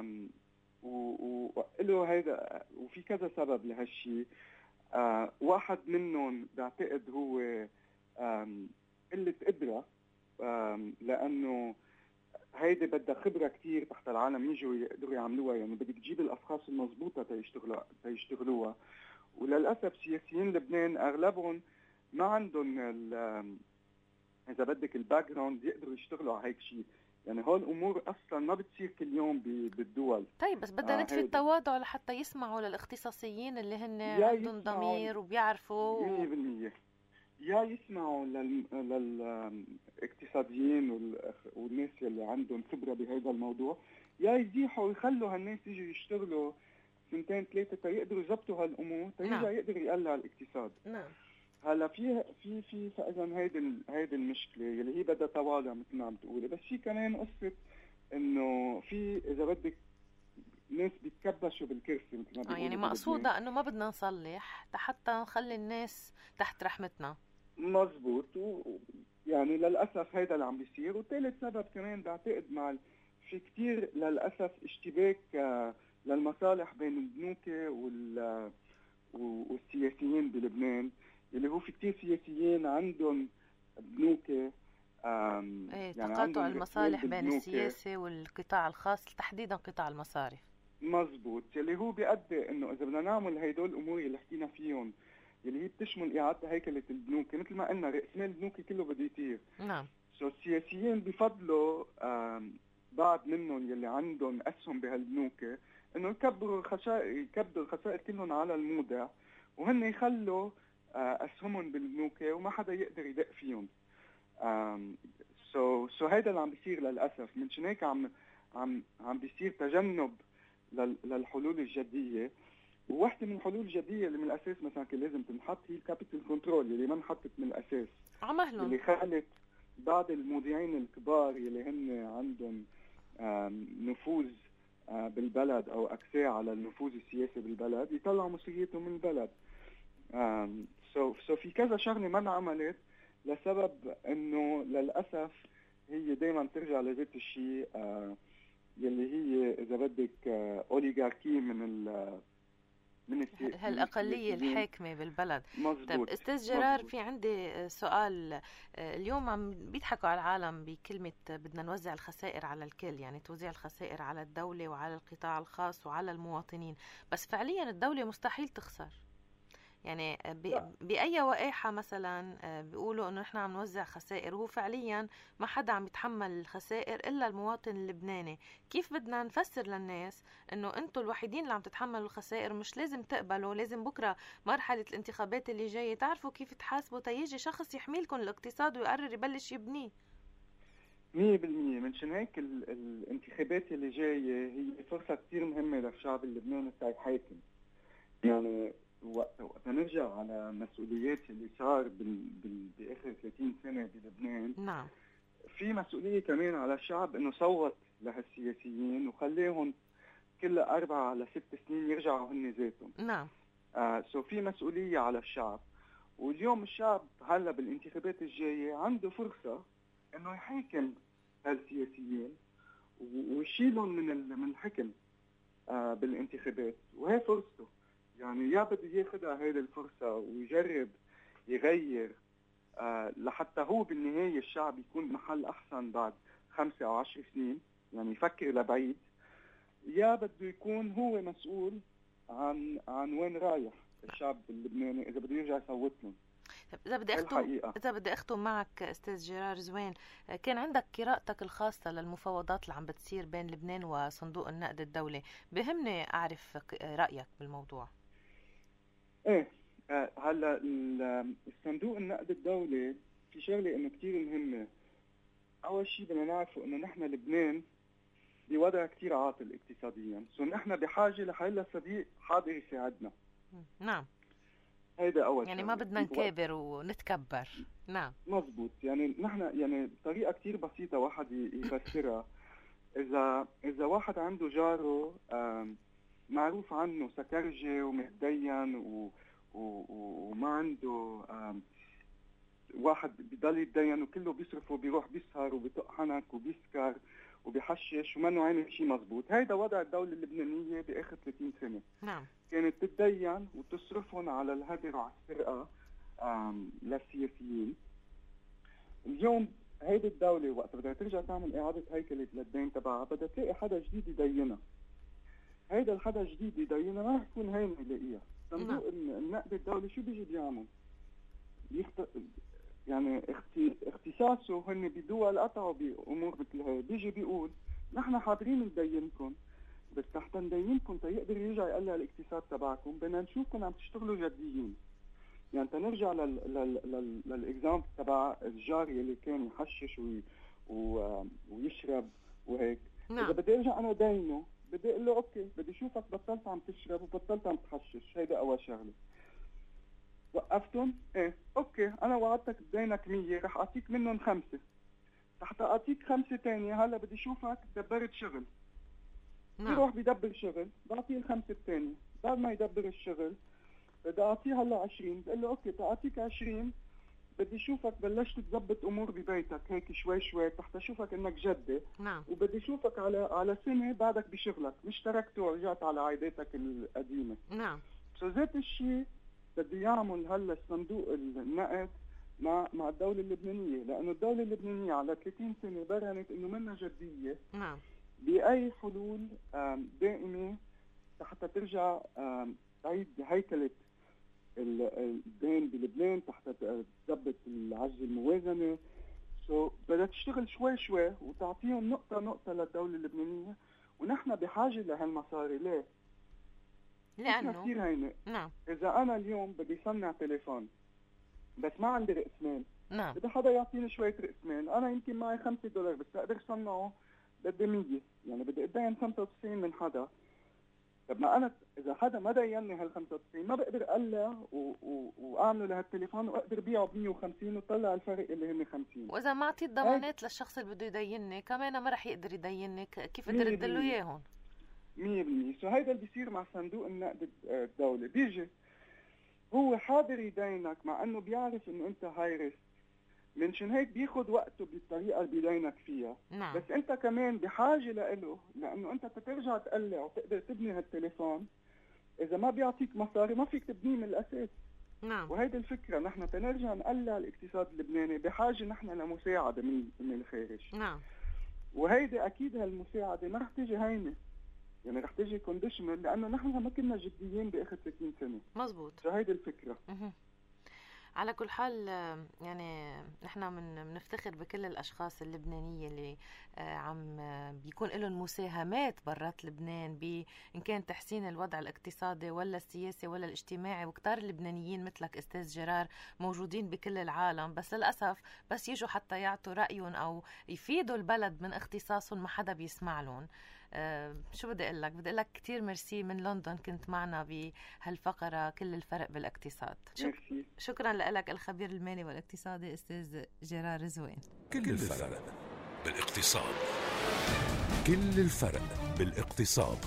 وله هيدا، وفي كذا سبب لهالشيء. واحد منهم بعتقد هو قلة قدرة، لأنه هيدي بدها خبرة كتير تحت العالم يجوا يقدروا يعملوها. يعني بدك تجيب الأشخاص المضبوطة تيشتغلوها. وللأسف سياسيين لبنان أغلبهم ما عندهم إذا بدك الباك جراوند يقدروا يشتغلوا على هيك شيء. يعني هول الأمور أصلا ما بتصير كل يوم بالدول. طيب بس بدنا ندفي التواضع لحتى يسمعوا للاختصاصيين اللي هن عندهم ضمير وبيعرفوا 100%. يا يسمعوا للاقتصاديين والناس اللي عندهم خبرة بهذا الموضوع، يا يزيحوا ويخلوا هالناس يجوا يشتغلوا 2-3 تيقدروا يضبطوا هالأمور تيرجع يقدر يقلع الاقتصاد. نعم. هلا في فإذا هيدي المشكلة اللي هي بدها تواضع مثل ما عم تقولي، بس في كمان قصة إنه في إذا بدك ناس بيتكبشوا بالكرسي مثل ما بيقولوا. يعني مقصودة إنه ما بدنا نصلح حتى نخلي الناس تحت رحمتنا. مزبوط. يعني للأسف هيدا اللي عم بيصير. وثالث سبب كمان بعتقد في كتير للأسف اشتباك للمصالح بين البنوك والسياسيين بلبنان، اللي هو في كتير سياسيين عندهم بنوك. يعني تقاطع المصالح بين السياسة والقطاع الخاص، تحديدا قطاع المصارف. مزبوط. اللي هو بيؤدي انه اذا بدنا نعمل هيدول الامور اللي حكينا فيهم اللي هي بتشمل اعاده هيكله البنوك، مثل ما قلنا راس مال البنوك كله بده يطير. نعم. السياسيين بفضلوا بعض منهم يلي عندهم اسهم بهالبنوك انه يكبروا الخسائر كلهم على المودع، وهن يخلوا اسهمهم بالبنوك وما حدا يقدر يدق فيهم. هيدا اللي عم بيصير للاسف. من هيك عم بيصير تجنب للحلول الجديه. وواحدة من الحلول الجدية اللي من الأساس مثلا كان لازم تنحط هي الكابيتال كنترول اللي ما انحطت من الأساس. عمهلهم اللي خلت بعض المودعين الكبار اللي هن عندهم نفوذ بالبلد أو أكساء على النفوذ السياسي بالبلد يطلعوا مسؤوليتهم من البلد. في كذا شغلة ما انعملت لسبب إنه للأسف هي دايما ترجع لذات الشيء يلي هي إذا بدك أوليغاركي من هالأقلية الحاكمة بالبلد. مزبوط. طيب أستاذ جرار، في عندي سؤال. اليوم عم بيضحكوا على العالم بكلمة بدنا نوزع الخسائر على الكل، يعني توزيع الخسائر على الدولة وعلى القطاع الخاص وعلى المواطنين، بس فعليا الدولة مستحيل تخسر. يعني بأي وقاحة مثلا بيقولوا انه نحن عم نوزع خسائر وهو فعليا ما حدا عم يتحمل الخسائر الا المواطن اللبناني. كيف بدنا نفسر للناس انه انتم الوحيدين اللي عم تتحملوا الخسائر؟ مش لازم تقبلوا، لازم بكره مرحلة الانتخابات اللي جاية تعرفوا كيف تحاسبوا تيجي شخص يحميلكم الاقتصاد ويقرر يبلش يبنيه. 100%. منشان هيك الانتخابات اللي جاية هي فرصة كتير مهمة للشعب اللبناني يحاكم. يعني وقت نرجع على مسؤوليات اللي صار بآخر 30 سنة بلبنان. نعم. في مسؤولية كمان على الشعب انه صوت لهالسياسيين وخليهم كل 4 ل 6 سنين يرجعوا هن ذاتهم. نعم. في مسؤولية على الشعب. واليوم الشعب هلا بالانتخابات الجاية عنده فرصة انه يحاكم هالسياسيين ويشيلهم من الحكم بالانتخابات، وهي فرصته. يعني يا بده ياخدها هيدي الفرصة ويجرب يغير لحتى هو بالنهاية الشعب يكون محل أحسن بعد 5 أو 10 سنين، يعني يفكر لبعيد. يا بده يكون هو مسؤول عن وين رايح الشعب اللبناني إذا بده يرجع يصوت لهم. إذا بدي أختم معك أستاذ جرار زوين، كان عندك قراءتك الخاصة للمفاوضات اللي عم بتصير بين لبنان وصندوق النقد الدولي، بهمني أعرف رأيك بالموضوع. ايه هلا الصندوق النقد الدولي في شغله انه كثير مهمه. اول شيء بدنا نعرفه انه نحن لبنان بوضع كثير عاطل اقتصاديا، نحن بحاجه لحل صديق حاضر يساعدنا. نعم. هيدا اول يعني ما بدنا نكابر ونتكبر. نعم مزبوط. يعني نحن يعني بطريقه كثير بسيطه واحد يفسرها. اذا واحد عنده جاره معروف عنه سكرجي ومتدين وما عنده واحد بضل يتدين وكله بيصرفه، بيروح بيسهر وبيطق حنك وبيسكر وبيحشش ومنه عامل شيء مزبوط. هيدا وضع الدولة اللبنانية بآخر 30 سنة. نعم. كانت تتدين وتصرفهم على الهدر وعلى السرقة للسياسيين. اليوم هيدي الدولة وقت بدها ترجع تعمل إعادة هيكلة للدين تبعها بدها تلاقي حدا جديد يدينها. هيدا الحدا الجديد يدينها ما رح يكون هين يلاقيها. صندوق النقد الدولي شو بيجي بيعمل؟ يعني اختصاصه هن بدول قطعوا بأمور مثل هاي. بيجي بيقول نحن حاضرين ندينكم، بس تحت ندينكم تيقدر يرجع يقلع الاقتصاد تبعكم بدنا نشوفكم عم تشتغلوا جديين. يعني تنرجع للإكزامبل تبع الجاري اللي كان يحشش ويشرب وهيك. نعم. إذا بدي أرجع أنا دينه بدي أقول له أوكي بدي أشوفك بطلت عم تشرب وبطلت عم تحشش. هيدا أول شغلة. وقفتهم؟ إيه أوكي أنا وعدتك بدينك 100 رح أعطيك منهم 5. رح أعطيك 5 تانية. هلا بدي أشوفك دبرت شغل. نعم. يروح بيدبر شغل بعطيه 5 التانية. بعد ما يدبر الشغل بدي أعطيه هلا 20. بقول له أوكي تعطيك 20 بدي أشوفك بلشت تظبط أمور ببيتك هيك شوي شوي تحت أشوفك إنك جدة. نعم. وبدي أشوفك على سنة بعدك بشغلك مش تركته ورجعت على عاداتك القديمة. نعم. ذات الشيء بدي يعمل هلا صندوق النقد مع الدولة اللبنانية، لأنه الدولة اللبنانية على 30 سنة برهنت إنه منها جدية. نعم. بأي حلول دائمة حتى ترجع تعيد هيكلة الدين بلبنان تحت تثبت العجز الموازنة. بدها تشتغل شوي شوي وتعطيهم نقطة نقطة للدولة اللبنانية. ونحن بحاجة لهالمصاري. ليه؟ لأنه كثير هينة. نعم. إذا أنا اليوم بدي صنع تليفون بس ما عندي رأس مال. نعم. بدي حدا يعطيني شوية رأس مال. أنا يمكن معي $5 بس أقدر صنعه بدي 100. يعني بدي أدين 95 من حدا. طب ما أنا إذا حدا ما ديني هال95 ما بقدر أقلع وأعمله لهالتليفون وأقدر بيعه ب150 وطلع الفرق اللي هن 50. وإذا ما أعطيت ضمانات للشخص اللي بده يديني كمان ما رح يقدر يدينك. كيف ترد له إياهم؟ 100%. هيدا اللي بيصير مع صندوق النقد الدولي. بيجي هو حاضر يدينك مع انه بيعرف انه انت هاي ريسك. منشان هيك بياخد وقته بالطريقه اللي بيدينك فيها. نعم. بس انت كمان بحاجه له لانه انت ترجع تقلع وتقدر تبني هالتليفون. اذا ما بيعطيك مصاري ما فيك تبنيه من الاساس. نعم. وهيدي الفكره. نحن تنرجع نقلع الاقتصاد اللبناني بحاجه نحن لمساعده من الخارج. نعم. وهيدي اكيد هالمساعده ما رح تيجي هينه. يعني رح تيجي كونديشنال لأنه نحن ما كنا جديين بآخر 30 سنة. مزبوط. هيدي الفكرة. على كل حال يعني نحن بنفتخر بكل الأشخاص اللبنانية اللي عم بيكون لهم مساهمات برات لبنان إن كان تحسين الوضع الاقتصادي ولا السياسي ولا الاجتماعي. وكتار اللبنانيين مثلك أستاذ جيرار موجودين بكل العالم بس للأسف بس يجوا حتى يعطوا رأيهم أو يفيدوا البلد من اختصاصهم ما حدا بيسمع لهم. شو بدي أقول لك؟ بدي أقول لك كتير ميرسي من لندن كنت معنا بهالفقرة كل الفرق بالاقتصاد. شكرا لك الخبير المالي والاقتصادي أستاذ جيرار زوين. كل الفرق بالاقتصاد. كل الفرق بالاقتصاد.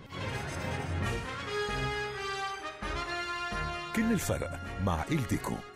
كل الفرق مع إلديكو.